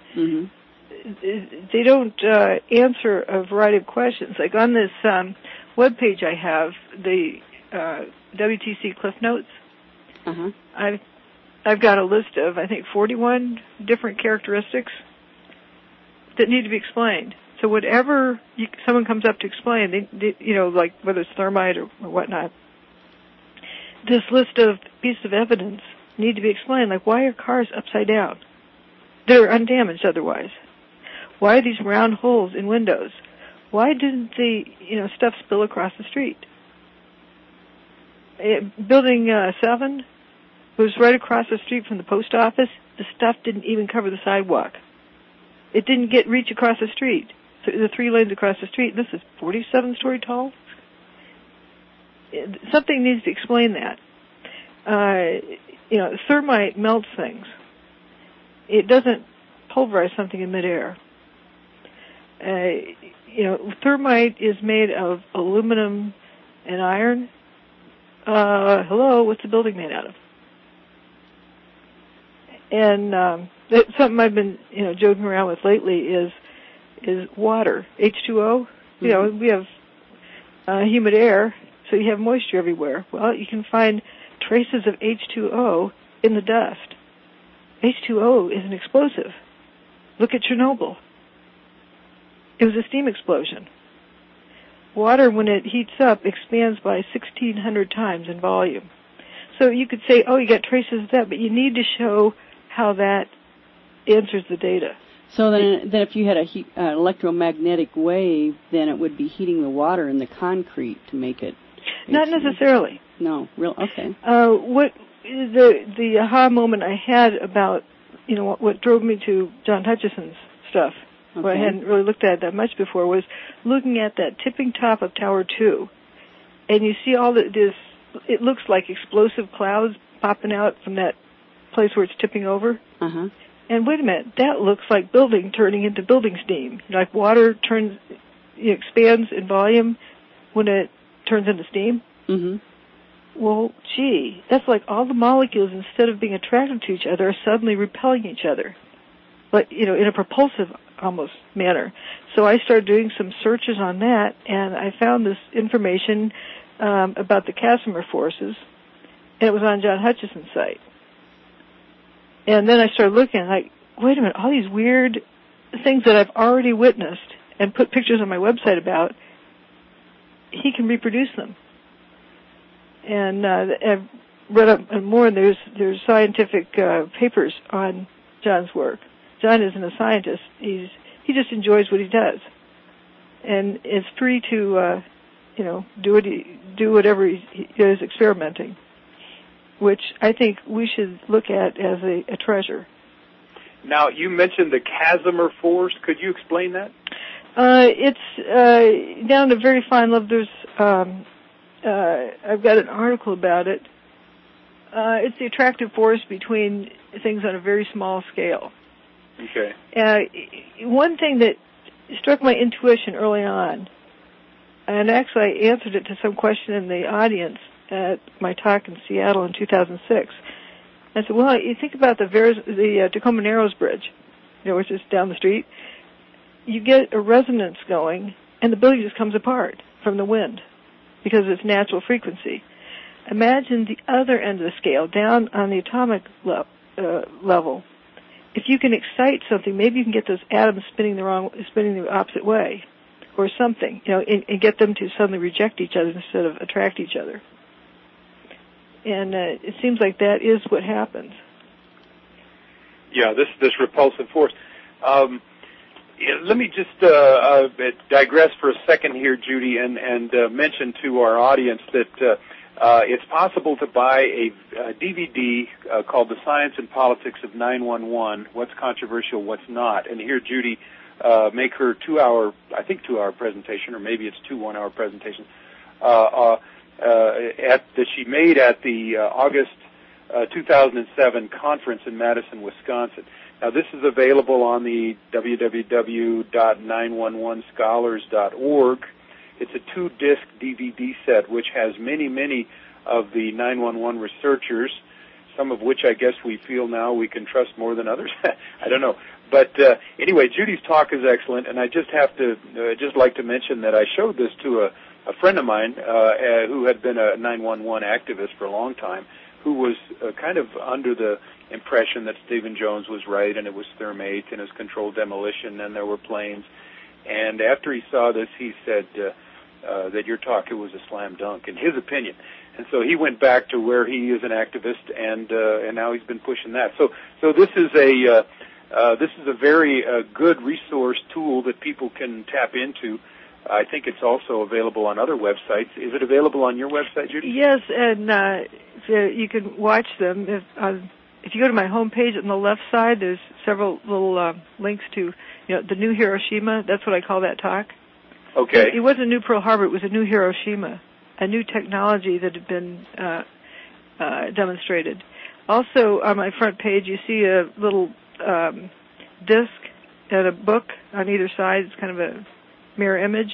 Mm-hmm. They don't uh, answer a variety of questions. Like on this um, web page I have, the uh, W T C Cliff Notes, uh-huh. I've, I've got a list of, I think, forty-one different characteristics that need to be explained. So whatever you, someone comes up to explain, they, they, you know, like whether it's thermite or, or whatnot, this list of pieces of evidence need to be explained. Like, why are cars upside down? They're undamaged otherwise. Why are these round holes in windows? Why didn't the, you know, stuff spill across the street? Uh, building uh, seven was right across the street from the post office. The stuff didn't even cover the sidewalk. It didn't get reach across the street. So the three lanes across the street. This is forty-seven story tall. Something needs to explain that. Uh, you know, thermite melts things. It doesn't pulverize something in midair. Uh, you know, thermite is made of aluminum and iron. Uh, hello, what's the building made out of? And um, that's something I've been, you know, joking around with lately is is water, H two O. You know, we have uh, humid air, so you have moisture everywhere. Well, you can find traces of H two O in the dust. H two O is an explosive. Look at Chernobyl. It was a steam explosion. Water, when it heats up, expands by sixteen hundred times in volume. So you could say, oh, you got traces of that, but you need to show how that answers the data. So then, then if you had an uh, electromagnetic wave, then it would be heating the water in the concrete to make it. Not necessarily. No, real okay. Uh, what the the aha moment I had about, you know, what, what drove me to John Hutchison's stuff, okay. what I hadn't really looked at that much before, was looking at that tipping top of Tower Two, and you see all the, this. It looks like explosive clouds popping out from that place where it's tipping over. Uh-huh. And wait a minute, that looks like building turning into building steam. Like water turns, it expands in volume when it turns into steam. Mm-hmm. Well, gee, that's like all the molecules, instead of being attracted to each other, are suddenly repelling each other. But, you know, in a propulsive almost manner. So I started doing some searches on that, and I found this information Um, about the Casimir forces, and it was on John Hutchison's site. And then I started looking, like, wait a minute, all these weird things that I've already witnessed and put pictures on my website about, he can reproduce them. And uh, I've read up more, and there's there's scientific uh, papers on John's work. John isn't a scientist; he's he just enjoys what he does, and it's free to. Uh, you know, do what he, do whatever he, he is experimenting, which I think we should look at as a, a treasure. Now, you mentioned the Casimir force. Could you explain that? Uh, it's uh, down to very fine level. There's, um, uh, I've got an article about it. Uh, it's the attractive force between things on a very small scale. Okay. Uh, one thing that struck my intuition early on, and actually I answered it to some question in the audience at my talk in Seattle in two thousand six. I said, well, you think about the Ver- the uh, Tacoma Narrows Bridge, you know, which is down the street. You get a resonance going, and the building just comes apart from the wind because of its natural frequency. Imagine the other end of the scale, down on the atomic le- uh, level. If you can excite something, maybe you can get those atoms spinning the wrong, spinning the opposite way, or something, you know, and, and get them to suddenly reject each other instead of attract each other. And uh, it seems like that is what happens. Yeah, this this repulsive force. Um, let me just uh, uh, digress for a second here, Judy, and, and uh, mention to our audience that uh, uh, it's possible to buy a, a D V D uh, called The Science and Politics of nine one one, What's Controversial, What's Not. And here, Judy, Uh, make her two-hour, I think two-hour presentation, or maybe it's two one-hour presentations, uh, uh, uh, at, that she made at the uh, August uh, two thousand seven conference in Madison, Wisconsin. Now, this is available on the w w w dot nine one one scholars dot org. It's a two-disc D V D set, which has many, many of the nine one one researchers, some of which I guess we feel now we can trust more than others. I don't know. But uh, anyway, Judy's talk is excellent, and I just have to uh, just like to mention that I showed this to a, a friend of mine uh, uh, who had been a nine one one activist for a long time, who was uh, kind of under the impression that Stephen Jones was right, and it was thermate, and it was controlled demolition, and there were planes. And after he saw this, he said uh, uh, that your talk, it was a slam dunk, in his opinion. And so he went back to where he is an activist, and uh, and now he's been pushing that. So so this is a uh, uh, this is a very uh, good resource tool that people can tap into. I think it's also available on other websites. Is it available on your website, Judy? Yes, and uh, you can watch them. If, uh, if you go to my homepage on the left side, there's several little uh, links to, you know, the new Hiroshima. That's what I call that talk. Okay. It, it wasn't a new Pearl Harbor. It was a new Hiroshima, a new technology that had been uh, uh, demonstrated. Also, on my front page, you see a little um, disc and a book on either side. It's kind of a mirror image.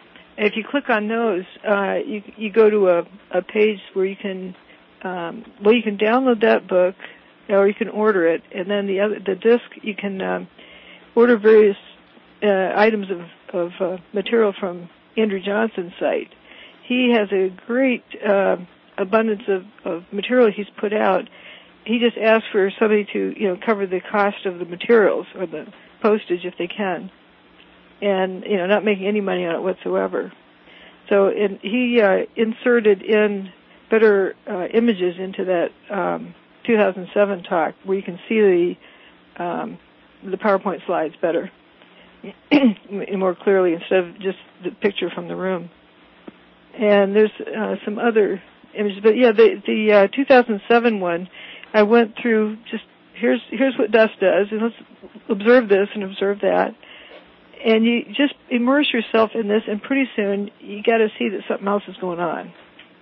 If you click on those, uh, you you go to a, a page where you can, um, well, you can download that book, or you can order it, and then the other the disc you can um, order various uh, items of of uh, material from Andrew Johnson's site. He has a great uh, abundance of, of material he's put out. He just asks for somebody to, you know, cover the cost of the materials or the postage if they can, and, you know, not making any money on it whatsoever. So and he uh, inserted in better uh, images into that um, two thousand seven talk where you can see the um, the PowerPoint slides better more clearly instead of just the picture from the room. And there's uh, some other images, but yeah, the the uh, two thousand seven one, I went through just here's here's what dust does, and let's observe this and observe that, and you just immerse yourself in this, and pretty soon you got to see that something else is going on.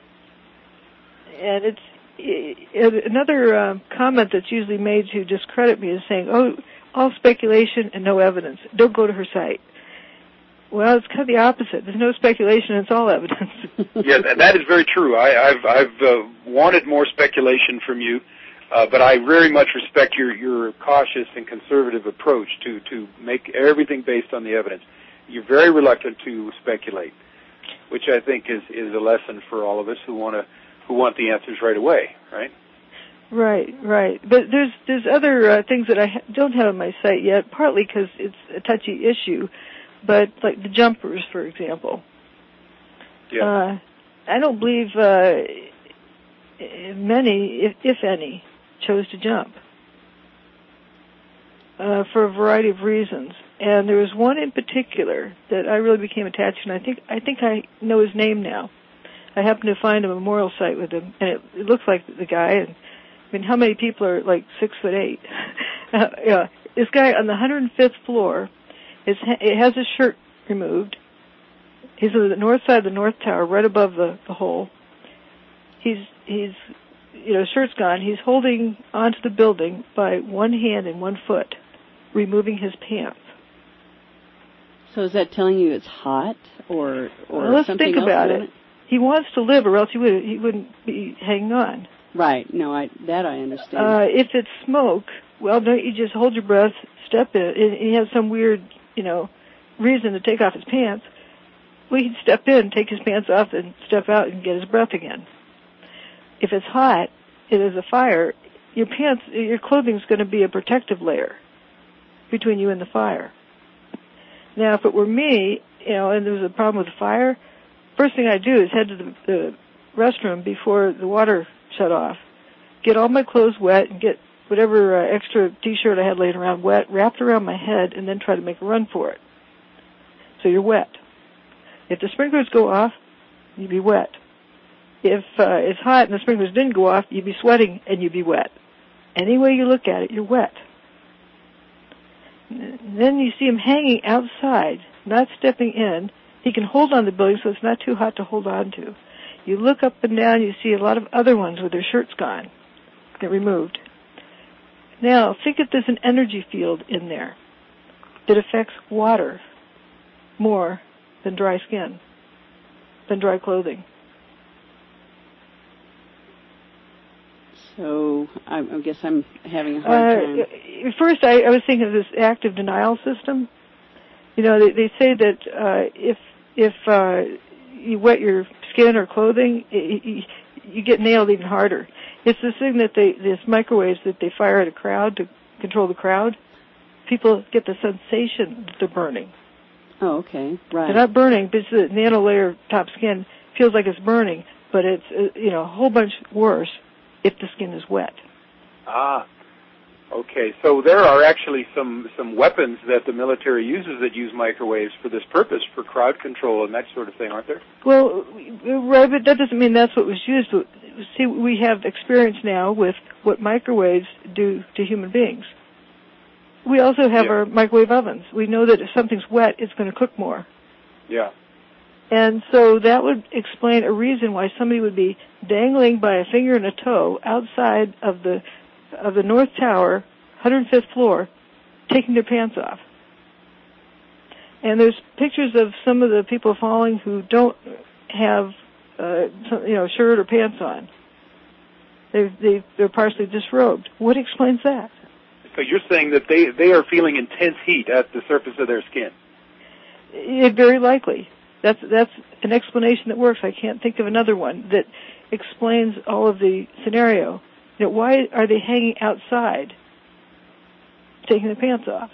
And it's it, another uh, comment that's usually made to discredit me is saying, "Oh, all speculation and no evidence. Don't go to her site." Well, it's kind of the opposite. There's no speculation; it's all evidence. Yes, and that is very true. I, I've I've uh, wanted more speculation from you, uh, but I very much respect your your cautious and conservative approach to to make everything based on the evidence. You're very reluctant to speculate, which I think is is a lesson for all of us who want to who want the answers right away, right? Right, right. But there's there's other uh, things that I ha- don't have on my site yet, partly because it's a touchy issue. But like the jumpers, for example, yeah. uh, I don't believe uh, many, if, if any, chose to jump uh, for a variety of reasons. And there was one in particular that I really became attached to, and I think I think I know his name now. I happened to find a memorial site with him, and it, it looks like the guy. And I mean, how many people are like six foot eight? uh, yeah, this guy on the one hundred fifth floor. His, it has his shirt removed. He's on the north side of the North Tower, right above the, the hole. He's, he's, you know, shirt's gone. He's holding onto the building by one hand and one foot, removing his pants. So is that telling you it's hot, or or well, let's something think else about it? it. He wants to live, or else he would he wouldn't be hanging on. Right. No, I that I understand. Uh, if it's smoke, well, don't you just hold your breath, step in. He has some weird, you know, reason to take off his pants. Well, he'd step in, take his pants off, and step out and get his breath again. If it's hot, it is a fire, your pants, your clothing's going to be a protective layer between you and the fire. Now, if it were me, you know, and there was a problem with the fire, first thing I'd do is head to the, the restroom before the water shut off, get all my clothes wet, and get whatever uh, extra T-shirt I had laying around wet, wrapped around my head, and then try to make a run for it. So you're wet. If the sprinklers go off, you'd be wet. If uh, it's hot and the sprinklers didn't go off, you'd be sweating and you'd be wet. Any way you look at it, you're wet. Then you see him hanging outside, not stepping in. He can hold on the building so it's not too hot to hold on to. You look up and down, you see a lot of other ones with their shirts gone, get removed. Now, think if there's an energy field in there that affects water more than dry skin, than dry clothing. So I, I guess I'm having a hard uh, time. First, I, I was thinking of this active denial system. You know, they, they say that uh, if if uh, you wet your skin or clothing, it, you, you get nailed even harder. It's this thing that they, this microwaves that they fire at a crowd to control the crowd. People get the sensation that they're burning. Oh, okay, right. They're not burning, but it's the nano layer top skin feels like it's burning, but it's, uh, you know, a whole bunch worse if the skin is wet. Ah, okay. So there are actually some, some weapons that the military uses that use microwaves for this purpose, for crowd control and that sort of thing, aren't there? Well, right, but that doesn't mean that's what was used. See, we have experience now with what microwaves do to human beings. We also have yeah. our microwave ovens. We know that if something's wet, it's going to cook more. Yeah. And so that would explain a reason why somebody would be dangling by a finger and a toe outside of the of the North Tower, one hundred fifth floor, taking their pants off. And there's pictures of some of the people falling who don't have, uh, you know, shirt or pants on. They're, they, they're partially disrobed. What explains that? So you're saying that they, they are feeling intense heat at the surface of their skin? It, very likely. That's that's an explanation that works. I can't think of another one that explains all of the scenario. You know, why are they hanging outside, taking their pants off?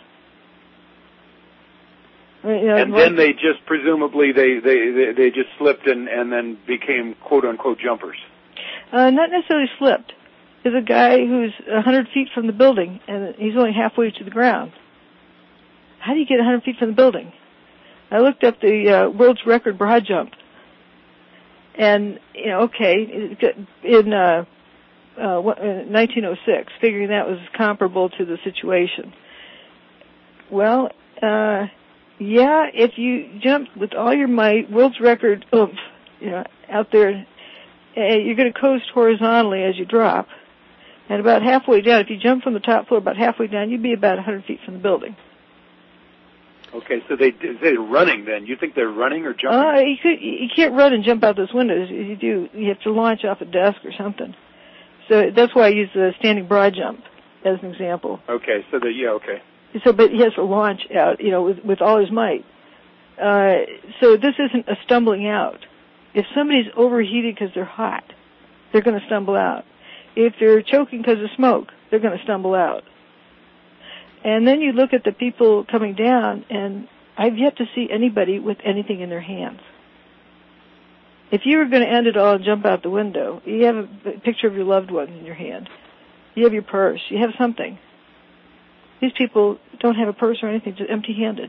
I mean, you know, and then they just presumably they they they, they just slipped and and then became quote unquote jumpers. Uh, not necessarily slipped. There's a guy who's a hundred feet from the building and he's only halfway to the ground. How do you get a hundred feet from the building? I looked up the uh, world's record broad jump, and you know, okay, in uh, uh, nineteen oh six, figuring that was comparable to the situation. Well, uh, yeah, if you jump with all your might, world's record, oomph, you know, out there, uh, you're going to coast horizontally as you drop, and about halfway down, if you jump from the top floor, about halfway down, you'd be about a hundred feet from the building. Okay, so they they're running then. You think they're running or jumping? Uh, you, could, you can't run and jump out those windows. You do. You have to launch off a desk or something. So that's why I use the standing broad jump as an example. Okay, so the yeah, okay. So, but he has to launch out, you know, with, with all his might. Uh, so this isn't a stumbling out. If somebody's overheated because they're hot, they're going to stumble out. If they're choking because of smoke, they're going to stumble out. And then you look at the people coming down, and I've yet to see anybody with anything in their hands. If you were going to end it all and jump out the window, you have a picture of your loved one in your hand. You have your purse. You have something. These people don't have a purse or anything, just empty-handed.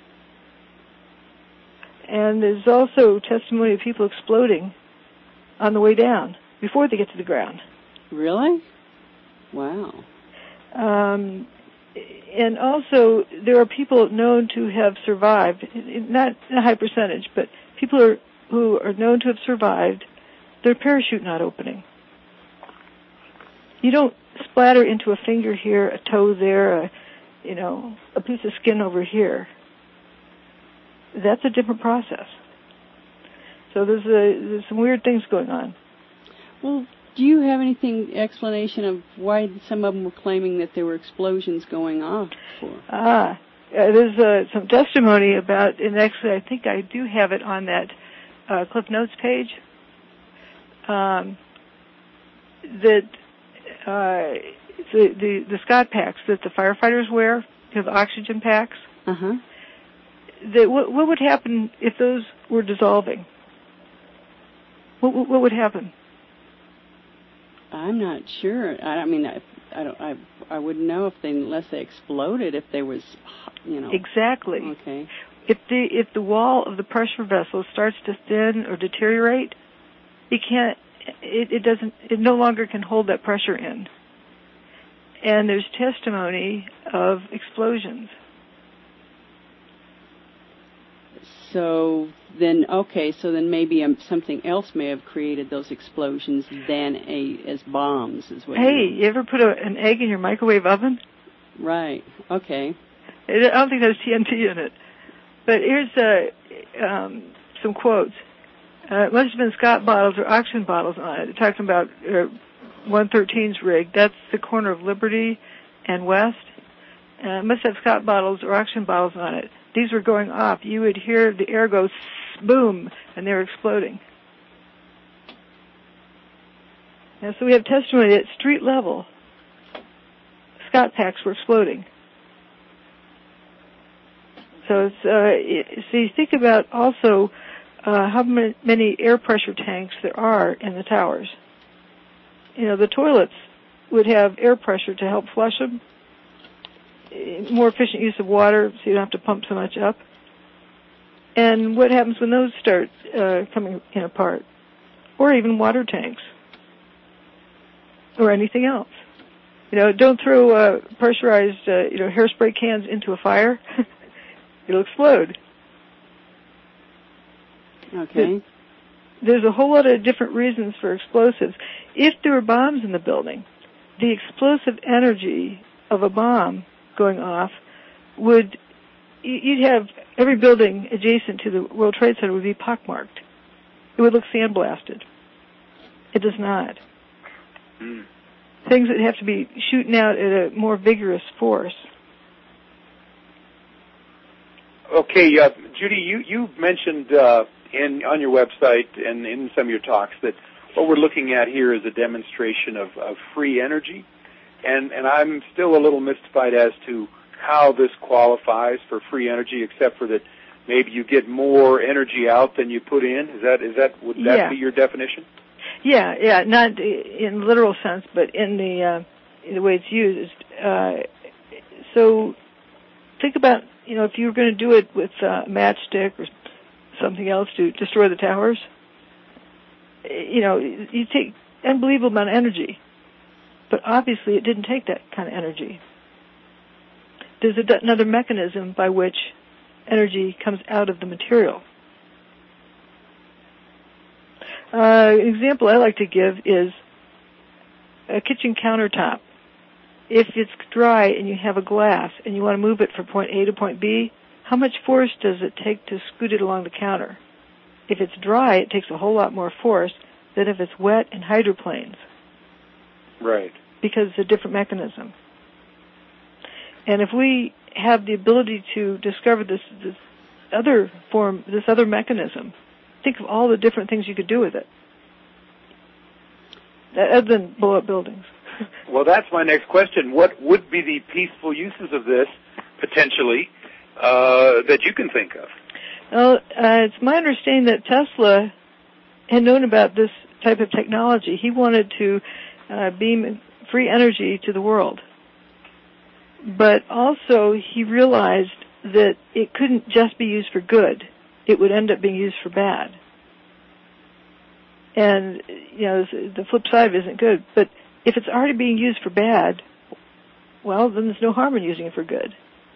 And there's also testimony of people exploding on the way down before they get to the ground. Really? Wow. Um... And also, there are people known to have survived, not a high percentage, but people are, who are known to have survived their parachute not opening. You don't splatter into a finger here, a toe there, a, you know, a piece of skin over here. That's a different process. So there's, a, there's some weird things going on. Well, do you have anything, explanation of why some of them were claiming that there were explosions going off for? Ah, uh, there's uh, some testimony about, and actually I think I do have it on that uh, Cliff Notes page, um, that uh, the, the, the Scott packs that the firefighters wear, you know, the oxygen packs, uh-huh. that what, what would happen if those were dissolving? What, what would happen? I'm not sure. I, I mean, I, I don't. I I wouldn't know if they, unless they exploded, if there was, you know. Exactly. Okay. If the if the wall of the pressure vessel starts to thin or deteriorate, it can't. It, it doesn't. It no longer can hold that pressure in. And there's testimony of explosions. So then, okay, so then maybe um, something else may have created those explosions than a as bombs, is what. Hey, you, know. you ever put a, an egg in your microwave oven? Right. Okay. I don't think there's T N T in it. But here's uh, um, some quotes. Uh, it must have been Scott bottles or oxygen bottles on it. They're talking about uh, one thirteen's rig. That's the corner of Liberty and West. Uh, it must have Scott bottles or oxygen bottles on it. These were going off. You would hear the air go boom, and they were exploding. And so we have testimony at street level. Scott packs were exploding. So it's, uh, so you think about also uh, how many air pressure tanks there are in the towers. You know, the toilets would have air pressure to help flush them. More efficient use of water, so you don't have to pump so much up. And what happens when those start uh, coming in apart? Or even water tanks. Or anything else. You know, don't throw uh, pressurized, uh, you know, hairspray cans into a fire. It'll explode. Okay. There's a whole lot of different reasons for explosives. If there were bombs in the building, the explosive energy of a bomb going off would, you'd have every building adjacent to the World Trade Center would be pockmarked. It would look sandblasted. It does not. Mm. Things that have to be shooting out at a more vigorous force. okay, uh, Judy, you, you mentioned uh, in on your website and in some of your talks that what we're looking at here is a demonstration of, of free energy, and, and I'm still a little mystified as to how this qualifies for free energy, except for that maybe you get more energy out than you put in. Is that is that would that yeah. be your definition? Yeah, yeah, not in literal sense, but in the uh, in the way it's used. Uh, so think about, you know, if you were going to do it with a matchstick or something else to destroy the towers, you know, you take unbelievable amount of energy, but obviously it didn't take that kind of energy. There's a, another mechanism by which energy comes out of the material. Uh, an example I like to give is a kitchen countertop. If it's dry and you have a glass and you want to move it from point A to point B, how much force does it take to scoot it along the counter? If it's dry, it takes a whole lot more force than if it's wet and hydroplanes. Right. Because it's a different mechanism. And if we have the ability to discover this, this other form, this other mechanism, think of all the different things you could do with it, other than blow up buildings. Well, that's my next question. What would be the peaceful uses of this, potentially, uh, that you can think of? Well, uh, it's my understanding that Tesla had known about this type of technology. He wanted to uh, beam free energy to the world. But also he realized that it couldn't just be used for good. It would end up being used for bad. And, you know, the flip side isn't good. But if it's already being used for bad, well, then there's no harm in using it for good.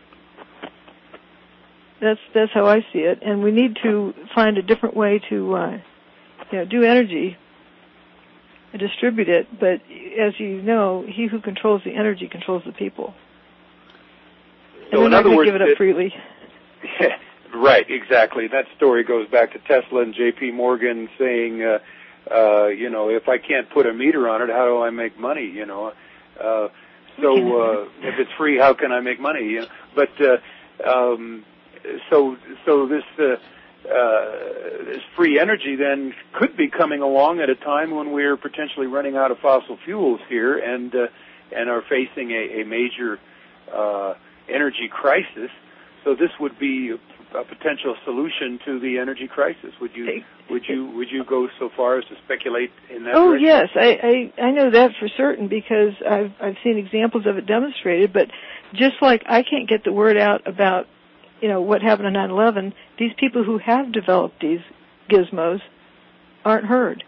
That's that's how I see it. And we need to find a different way to, uh, you know, do energy and distribute it. But as you know, he who controls the energy controls the people. So and in they're other not words, give it up it, freely. Right, exactly. That story goes back to Tesla and J P Morgan saying, uh, uh, you know, if I can't put a meter on it, how do I make money? You know, uh, so uh, if it's free, how can I make money? You know? But uh, um, so so this uh, uh, this free energy then could be coming along at a time when we're potentially running out of fossil fuels here and uh, and are facing a, a major uh, energy crisis. So this would be a potential solution to the energy crisis. Would you would you would you go so far as to speculate in that Oh direction? yes, I, I I know that for certain because I've I've seen examples of it demonstrated. But just like I can't get the word out about, you know, what happened on nine eleven, these people who have developed these gizmos aren't heard.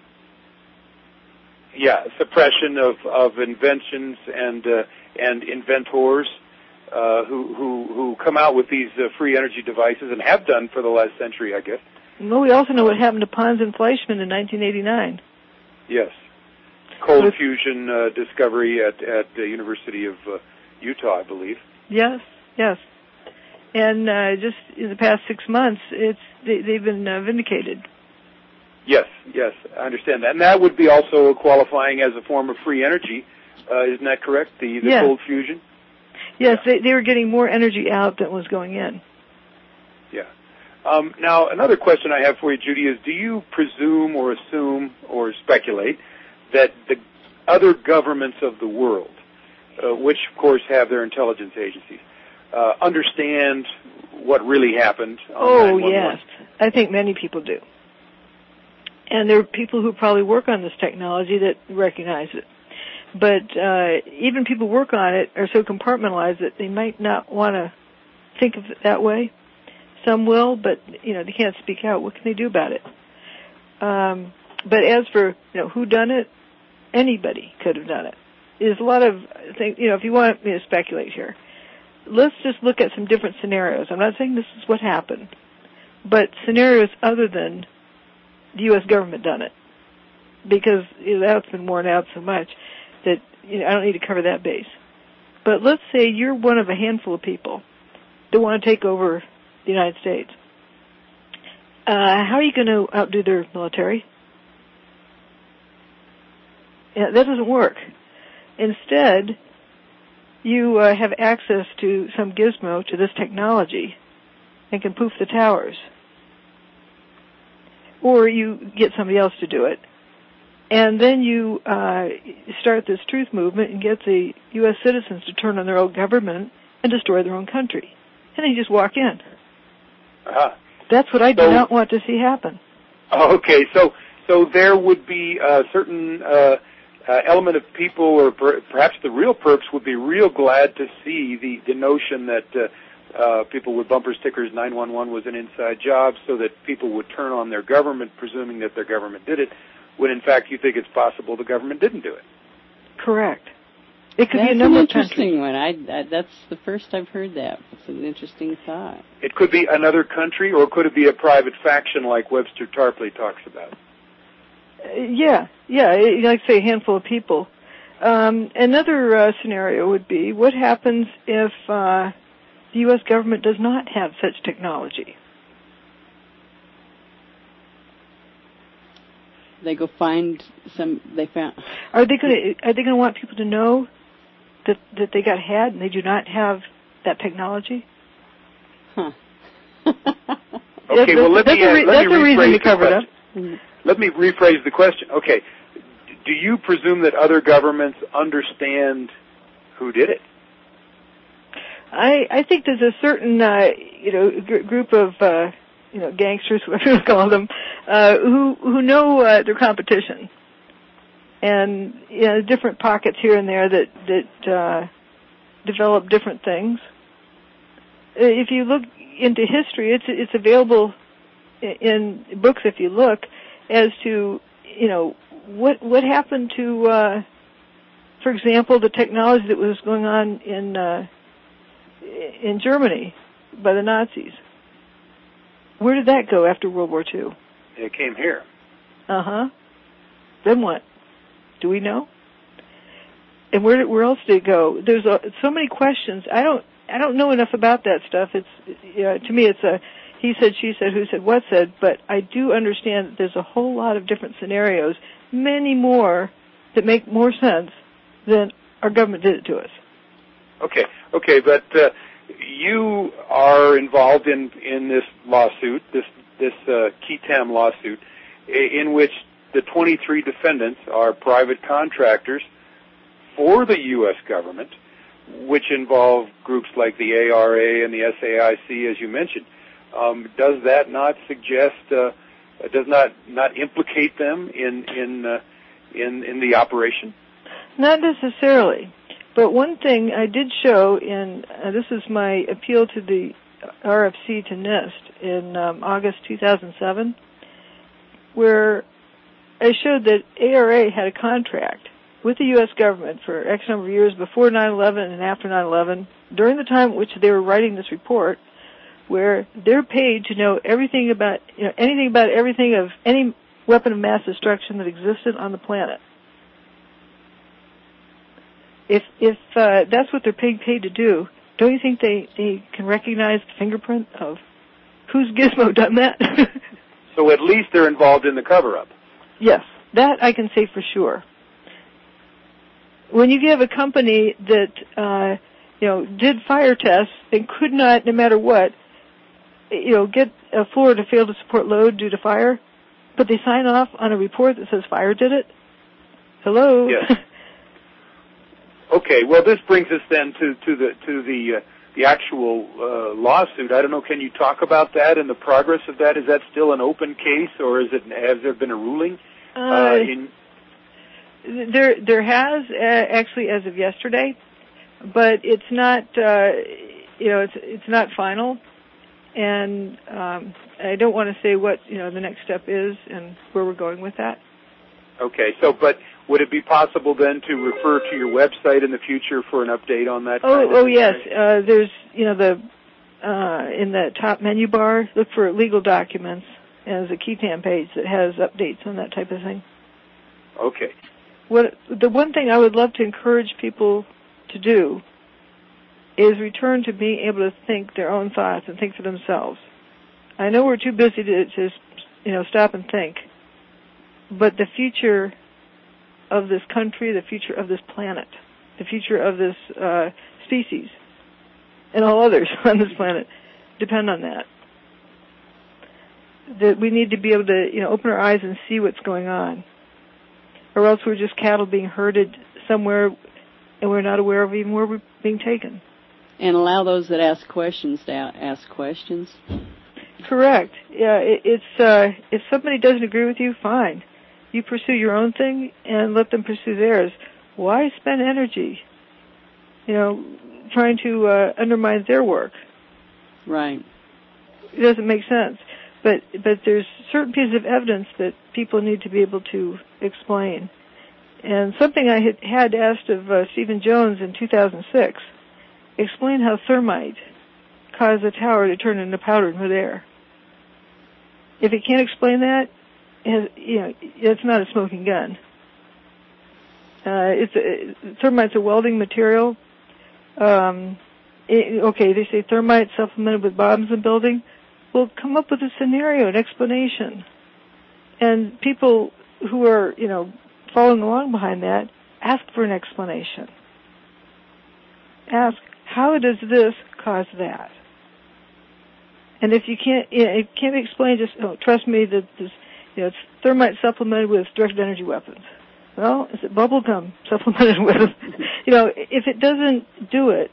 Yeah, suppression of of inventions and uh, and inventors. Uh, who, who, who come out with these uh, free energy devices and have done for the last century, I guess. Well, we also know what happened to Pons and Fleischmann in nineteen eighty-nine. Yes. Cold with, fusion uh, discovery at, at the University of uh, Utah, I believe. Yes, yes. And uh, just in the past six months, it's they, they've been uh, vindicated. Yes, yes, I understand that. And that would be also qualifying as a form of free energy. Uh, isn't that correct, the, the yeah. cold fusion? Yes, they, they were getting more energy out than was going in. Yeah. Um, now, another question I have for you, Judy, is do you presume or assume or speculate that the other governments of the world, uh, which, of course, have their intelligence agencies, uh, understand what really happened on Oh, nine one one? yes. I think many people do. And there are people who probably work on this technology that recognize it. But uh, even people who work on it are so compartmentalized that they might not want to think of it that way. Some will, but you know they can't speak out. What can they do about it? Um, but as for you know who done it, anybody could have done it. There's a lot of things. You know, if you want me to speculate here, let's just look at some different scenarios. I'm not saying this is what happened, but scenarios other than the U S government done it, because you know, that's been worn out so much that you know, I don't need to cover that base. But let's say you're one of a handful of people that want to take over the United States. Uh, how are you going to outdo their military? Yeah, that doesn't work. Instead, you uh, have access to some gizmo, to this technology, and can poof the towers. Or you get somebody else to do it. And then you uh, start this truth movement and get the U S citizens to turn on their own government and destroy their own country. And then you just walk in. Uh-huh. That's what I do so, not want to see happen. Okay, so so there would be a certain uh, uh, element of people, or per, perhaps the real perps, would be real glad to see the, the notion that uh, uh, people with bumper stickers, nine one one was an inside job, so that people would turn on their government, presuming that their government did it, when in fact you think it's possible the government didn't do it. Correct. It could that's be a number an of interesting countries. one. I, I, that's the first I've heard that. It's an interesting thought. It could be another country, or could it be a private faction like Webster Tarpley talks about? Uh, yeah, yeah, it, like say a handful of people. Um, another uh, scenario would be, what happens if uh, the U S government does not have such technology? They go find some. They found. Are they going to? Are they going to want people to know that that they got had and they do not have that technology? Huh. Okay, well let me, uh, re- let me rephrase the question. Up. Let me rephrase the question. Okay, do you presume that other governments understand who did it? I I think there's a certain uh, you know gr- group of uh, you know gangsters, whatever you call them, uh, who who know uh, their competition, and you know different pockets here and there that that uh, develop different things. If you look into history, it's it's available in books if you look as to you know what what happened to, uh, for example, the technology that was going on in uh, in Germany by the Nazis. Where did that go after World War Two? It came here. Uh huh. Then what? Do we know? And where where else did it go? There's a, so many questions. I don't I don't know enough about that stuff. It's you know, to me it's a he said, she said, who said, what said. But I do understand that there's a whole lot of different scenarios, many more that make more sense than our government did it to us. Okay, okay, but uh, you are involved in in this lawsuit, this this uh, Ketam lawsuit, in which the twenty-three defendants are private contractors for the U S government, which involve groups like the A R A and the S A I C, as you mentioned. Um, does that not suggest, uh, does not not implicate them in in uh, in in the operation? Not necessarily. But one thing I did show in, uh, this is my appeal to the R F C to NIST in um, August two thousand seven, where I showed that A R A had a contract with the U S government for X number of years before nine eleven and after nine eleven, during the time in which they were writing this report, where they're paid to know everything about, you know, anything about everything of any weapon of mass destruction that existed on the planet. If if uh, that's what they're paid paid to do, don't you think they, they can recognize the fingerprint of whose gizmo done that? So at least they're involved in the cover-up. Yes, that I can say for sure. When you have a company that uh, you know did fire tests and could not, no matter what, you know, get a floor to fail to support load due to fire, but they sign off on a report that says fire did it. Hello. Yes. Okay. Well, this brings us then to to the to the uh, the actual uh, lawsuit. I don't know. Can you talk about that and the progress of that? Is that still an open case, or is it? Has there been a ruling? Uh, uh, in there, there has uh, actually as of yesterday, but it's not. Uh, you know, it's it's not final, and um, I don't want to say what you know the next step is and where we're going with that. Okay. So, but would it be possible then to refer to your website in the future for an update on that? Oh, kind of oh yes. Uh, there's, you know, the uh, in the top menu bar, look for legal documents, and there's a Ketam page that has updates on that type of thing. Okay. What the one thing I would love to encourage people to do is return to being able to think their own thoughts and think for themselves. I know we're too busy to just, you know, stop and think, but the future of this country, the future of this planet, the future of this uh, species, and all others on this planet depend on that. that we need to be able to, you know, open our eyes and see what's going on, or else we're just cattle being herded somewhere, and we're not aware of even where we're being taken. And allow those that ask questions to ask questions. Correct. Yeah, it, it's uh, if somebody doesn't agree with you, fine. You pursue your own thing and let them pursue theirs. Why spend energy, you know, trying to uh, undermine their work? Right. It doesn't make sense. But but there's certain pieces of evidence that people need to be able to explain. And something I had, had asked of uh, Stephen Jones in two thousand six, explain how thermite caused the tower to turn into powdered midair. If it can't explain that, it, you know, it's not a smoking gun. Uh, it's a, thermite's a welding material. Um, it, okay, they say thermite supplemented with bombs in building. Well, come up with a scenario, an explanation. And people who are, you know, following along behind that, ask for an explanation. Ask, how does this cause that? And if you can't, you know, it can't be explained, just oh, trust me that this, you know, it's thermite supplemented with directed energy weapons. Well, is it bubble gum supplemented with? You know, if it doesn't do it,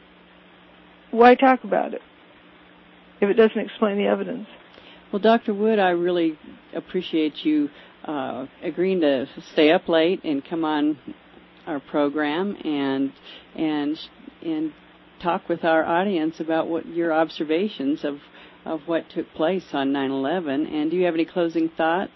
why talk about it? If it doesn't explain the evidence. Well, Doctor Wood, I really appreciate you uh, agreeing to stay up late and come on our program and and and talk with our audience about what your observations of of what took place on nine eleven. And do you have any closing thoughts?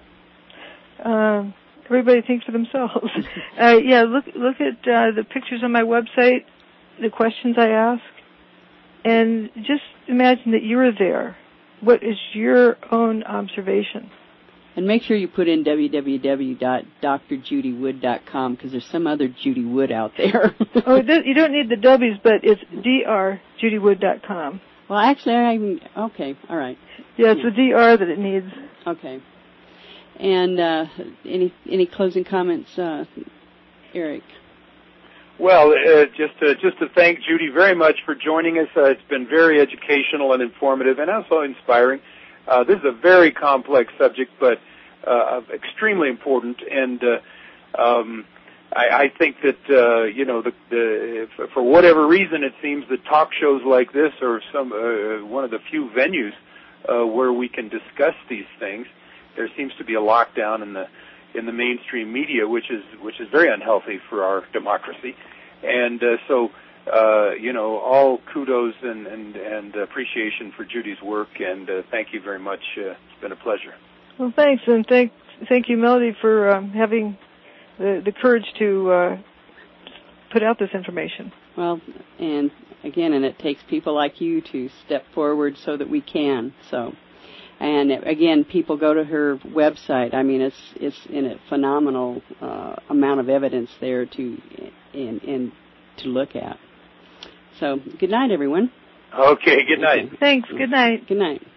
Um, everybody thinks for themselves. uh, yeah, look look at uh, the pictures on my website, the questions I ask. And just imagine that you're there. What is your own observation? And make sure you put in w w w dot dr judy wood dot com because there's some other Judy Wood out there. Oh, you don't need the W's, but it's d r judy wood dot com. Well, actually, I even, okay, all right. Yeah, it's yeah. the D R that it needs. Okay. And uh, any any closing comments, uh, Eric? Well, uh, just to, just to thank Judy very much for joining us. Uh, it's been very educational and informative and also inspiring. Uh, this is a very complex subject, but uh, extremely important. And uh, um, I, I think that, uh, you know, the, the, if, for whatever reason, it seems that talk shows like this are some uh, one of the few venues uh, where we can discuss these things. There seems to be a lockdown in the in the mainstream media, which is which is very unhealthy for our democracy. And uh, so, uh, you know, all kudos and, and, and appreciation for Judy's work, and uh, thank you very much. Uh, it's been a pleasure. Well, thanks, and thank thank you, Melody, for um, having the, the courage to uh, put out this information. Well, and again, and it takes people like you to step forward so that we can, so... And again, people go to her website. I mean, it's it's in a phenomenal uh, amount of evidence there to in, in to look at. So, good night, everyone. Okay, good night. Thanks. Good night. Good night.